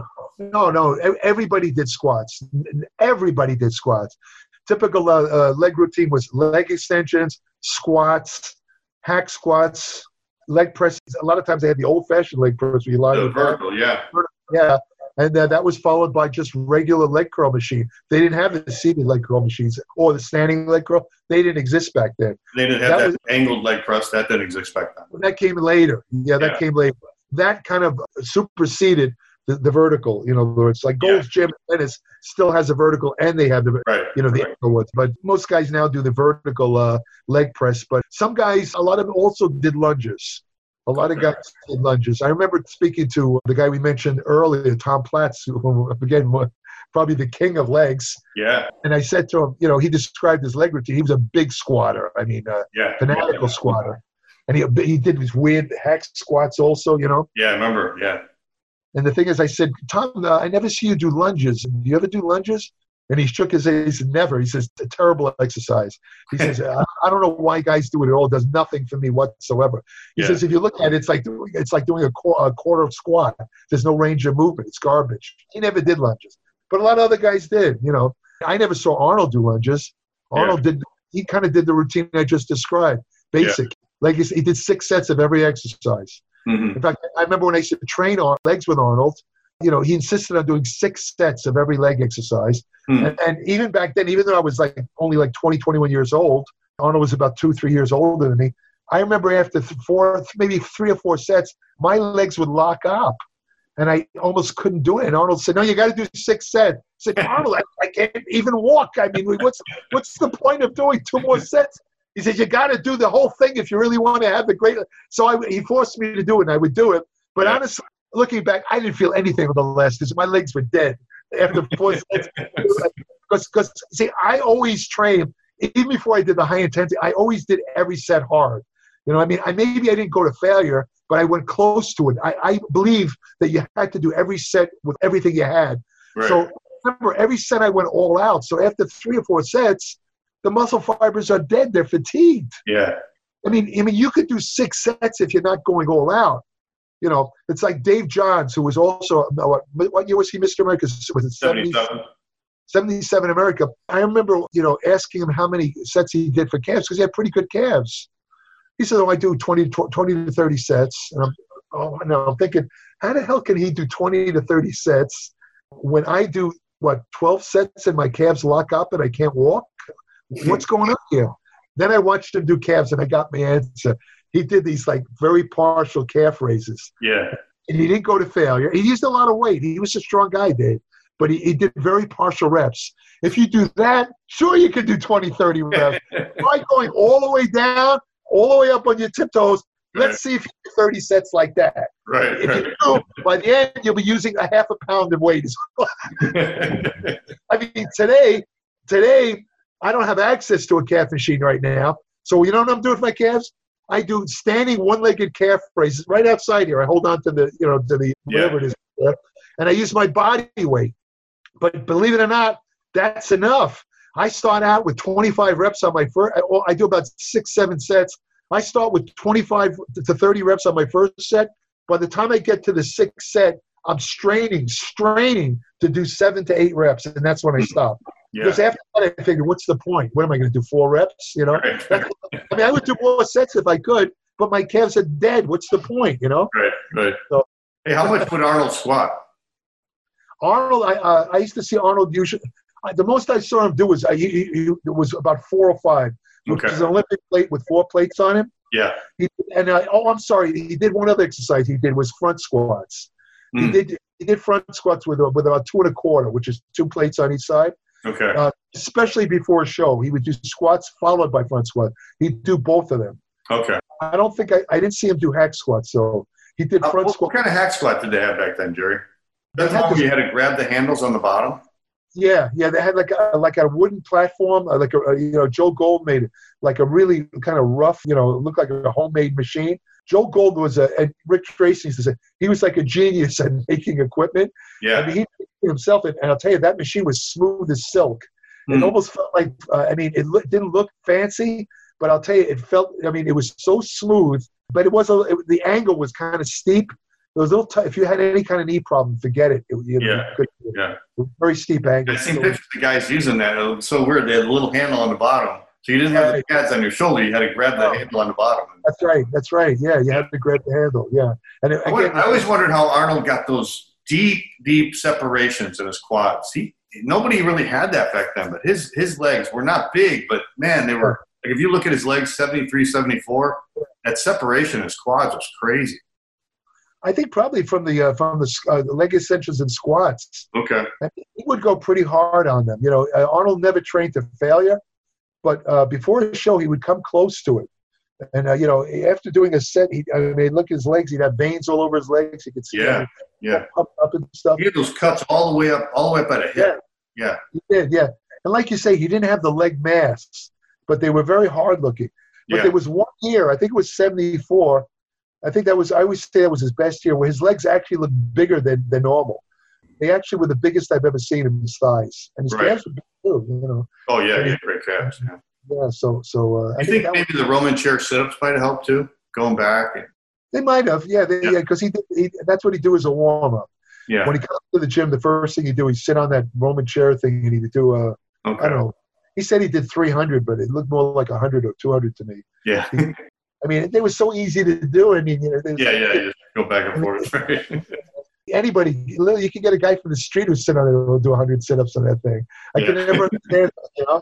Everybody did squats. Everybody did squats. Typical leg routine was leg extensions, squats, hack squats, leg presses. A lot of times they had the old-fashioned leg press where you lie on vertical, yeah. And that was followed by just regular leg curl machine. They didn't have the seated leg curl machines or the standing leg curl. They didn't exist back then. They didn't have that angled leg press. That didn't exist back then. That came later. That came later. That kind of superseded the vertical, where it's like Gold's Gym and Venice still has a vertical and they have the angle ones. But most guys now do the vertical leg press. But some guys, a lot of them also did lunges. A lot of guys did lunges. I remember speaking to the guy we mentioned earlier, Tom Platz, who again, probably the king of legs. Yeah. And I said to him, he described his leg routine. He was a big squatter. I mean, fanatical squatter. And he did these weird hack squats also, Yeah, I remember, yeah. And the thing is, I said, Tom, I never see you do lunges. Do you ever do lunges? And he shook his head. He said, never. He says, a terrible exercise. He says, I don't know why guys do it at all. It does nothing for me whatsoever. He says, if you look at it, it's like doing a quarter squat. There's no range of movement. It's garbage. He never did lunges. But a lot of other guys did, I never saw Arnold do lunges. Arnold he kind of did the routine I just described. Basic. Like he did 6 sets of every exercise. Mm-hmm. In fact, I remember when I used to train legs with Arnold, he insisted on doing 6 sets of every leg exercise. Mm-hmm. And even back then, even though I was only 20, 21 years old, Arnold was about 2-3 years older than me. I remember after maybe 3 or 4 sets, my legs would lock up and I almost couldn't do it. And Arnold said, no, you got to do 6 sets. I said, Arnold, I can't even walk. I mean, what's the point of doing 2 more sets? He said, you got to do the whole thing if you really want to have the great. So he forced me to do it, and I would do it. But honestly, looking back, I didn't feel anything with the last because my legs were dead after 4 sets. Because, see, I always trained, even before I did the high intensity, I always did every set hard. Maybe I didn't go to failure, but I went close to it. I believe that you had to do every set with everything you had. Right. So remember, every set I went all out. So after 3 or 4 sets, the muscle fibers are dead. They're fatigued. Yeah. I mean, you could do 6 sets if you're not going all out. It's like Dave Johns, who was also, what year was he Mr. America? Was it 77? 77 America. I remember, asking him how many sets he did for calves because he had pretty good calves. He said, I do 20 to 30 sets. And Oh, no, I'm thinking, how the hell can he do 20 to 30 sets when I do, 12 sets and my calves lock up and I can't walk? What's going on here? Then I watched him do calves and I got my answer. He did these like very partial calf raises. Yeah. And he didn't go to failure. He used a lot of weight. He was a strong guy, Dave. But he did very partial reps. If you do that, sure you can do 20, 30 reps. Try going all the way down, all the way up on your tiptoes. Let's see if you do 30 sets like that. Right. If you do, by the end, you'll be using a half a pound of weight. I mean, today, I don't have access to a calf machine right now. So you know what I'm doing with my calves? I do standing one-legged calf raises right outside here. I hold on to the whatever it is, and I use my body weight. But believe it or not, that's enough. I start out with 25 reps on my first. I do about 6-7 sets. I start with 25 to 30 reps on my first set. By the time I get to the 6th set, I'm straining to do 7 to 8 reps, and that's when I stop. Yeah. Because after that, I figured, what's the point? What am I going to do, 4 reps? You know, I mean, I would do more sets if I could, but my calves are dead. What's the point? You know. Right. So, hey, how much would Arnold squat? Arnold, I used to see Arnold usually. The most I saw him do was it was about 4 or 5, which is an Olympic plate with 4 plates on him. Yeah. I'm sorry. He did one other exercise. He did was front squats. He did front squats with about 2 1/4, which is 2 plates on each side. Okay. Especially before a show, he would do squats followed by front squats. He'd do both of them. Okay. I don't think I didn't see him do hack squats. So he did front squats. What kind of hack squat did they have back then, Jerry? That's the one where you had to grab the handles on the bottom. Yeah. They had like a wooden platform, Joe Gold made it like a really kind of rough, it looked like a homemade machine. Joe Gold was and Rick Tracy used to say he was like a genius at making equipment. Yeah. I mean, he made it himself, and I'll tell you, that machine was smooth as silk. It almost felt like, it didn't look fancy, but I'll tell you, it felt, it was so smooth, but the angle was kind of steep. It was a little if you had any kind of knee problem, forget it. Very steep angle. I've seen pictures of the guys using that. It was so weird. They had a little handle on the bottom. So you didn't have the pads on your shoulder. You had to grab the handle on the bottom. That's right. Yeah, you had to grab the handle. Yeah. And I always wondered how Arnold got those deep separations in his quads. Nobody really had that back then, but his legs were not big, but man, they were like, if you look at his legs, 73, 74, that separation in his quads was crazy. I think probably from the leg extensions and squats. Okay. He would go pretty hard on them. Arnold never trained to failure, but before the show, he would come close to it. And, after doing a set, look at his legs. He'd have veins all over his legs. You could see them up and stuff. He had those cuts all the way up by the hip. Yeah. He did, yeah. And like you say, he didn't have the leg mass, but they were very hard looking. But there was one year, I think it was 74. I always say that was his best year, where his legs actually looked bigger than normal. They actually were the biggest I've ever seen in his thighs. And his calves were big too, Oh, yeah, he had great calves, yeah. Yeah, so I think maybe the Roman chair sit-ups might have helped too, going back. They might have, because he that's what he do as a warm-up. Yeah. When he comes to the gym, the first thing he'd do, he'd sit on that Roman chair thing and he'd do I don't know. He said he did 300, but it looked more like 100 or 200 to me. Yeah. They were so easy to do. You just go back and forth. Anybody, you can get a guy from the street who's sitting on it who will do 100 sit-ups on that thing. I can never understand that,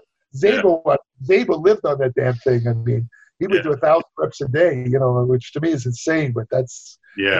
Zabel lived on that damn thing. He would do 1,000 reps a day, which to me is insane, but that's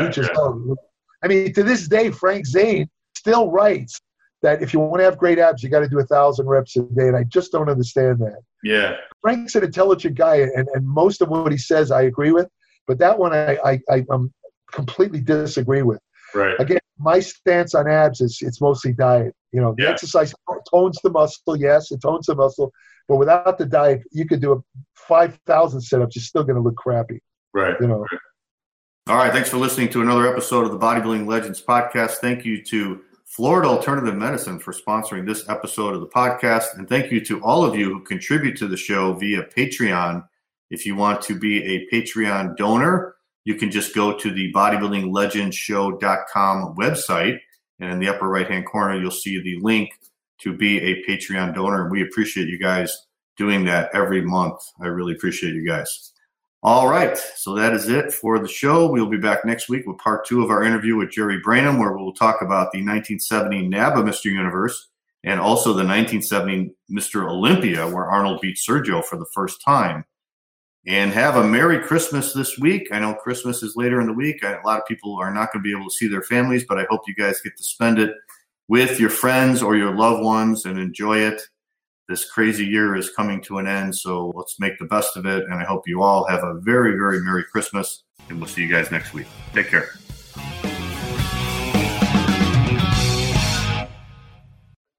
to this day, Frank Zane still writes that if you want to have great abs, you got to do 1,000 reps a day, and I just don't understand that. Yeah. Frank's an intelligent guy, and most of what he says I agree with, but that one I completely disagree with. Right. Again, my stance on abs is it's mostly diet. The exercise tones the muscle. Yes, it tones the muscle, but without the diet, you could do 5,000 sit-ups. You're still going to look crappy. Right. All right. Thanks for listening to another episode of the Bodybuilding Legends podcast. Thank you to Florida Alternative Medicine for sponsoring this episode of the podcast. And thank you to all of you who contribute to the show via Patreon. If you want to be a Patreon donor, you can just go to the bodybuildinglegendshow.com website. And in the upper right-hand corner, you'll see the link to be a Patreon donor. And we appreciate you guys doing that every month. I really appreciate you guys. All right, so that is it for the show. We'll be back next week with part 2 of our interview with Jerry Branham, where we'll talk about the 1970 NABBA Mr. Universe and also the 1970 Mr. Olympia, where Arnold beat Sergio for the first time. And have a Merry Christmas this week. I know Christmas is later in the week. A lot of people are not going to be able to see their families, but I hope you guys get to spend it with your friends or your loved ones and enjoy it. This crazy year is coming to an end, so let's make the best of it. And I hope you all have a very, very Merry Christmas, and we'll see you guys next week. Take care.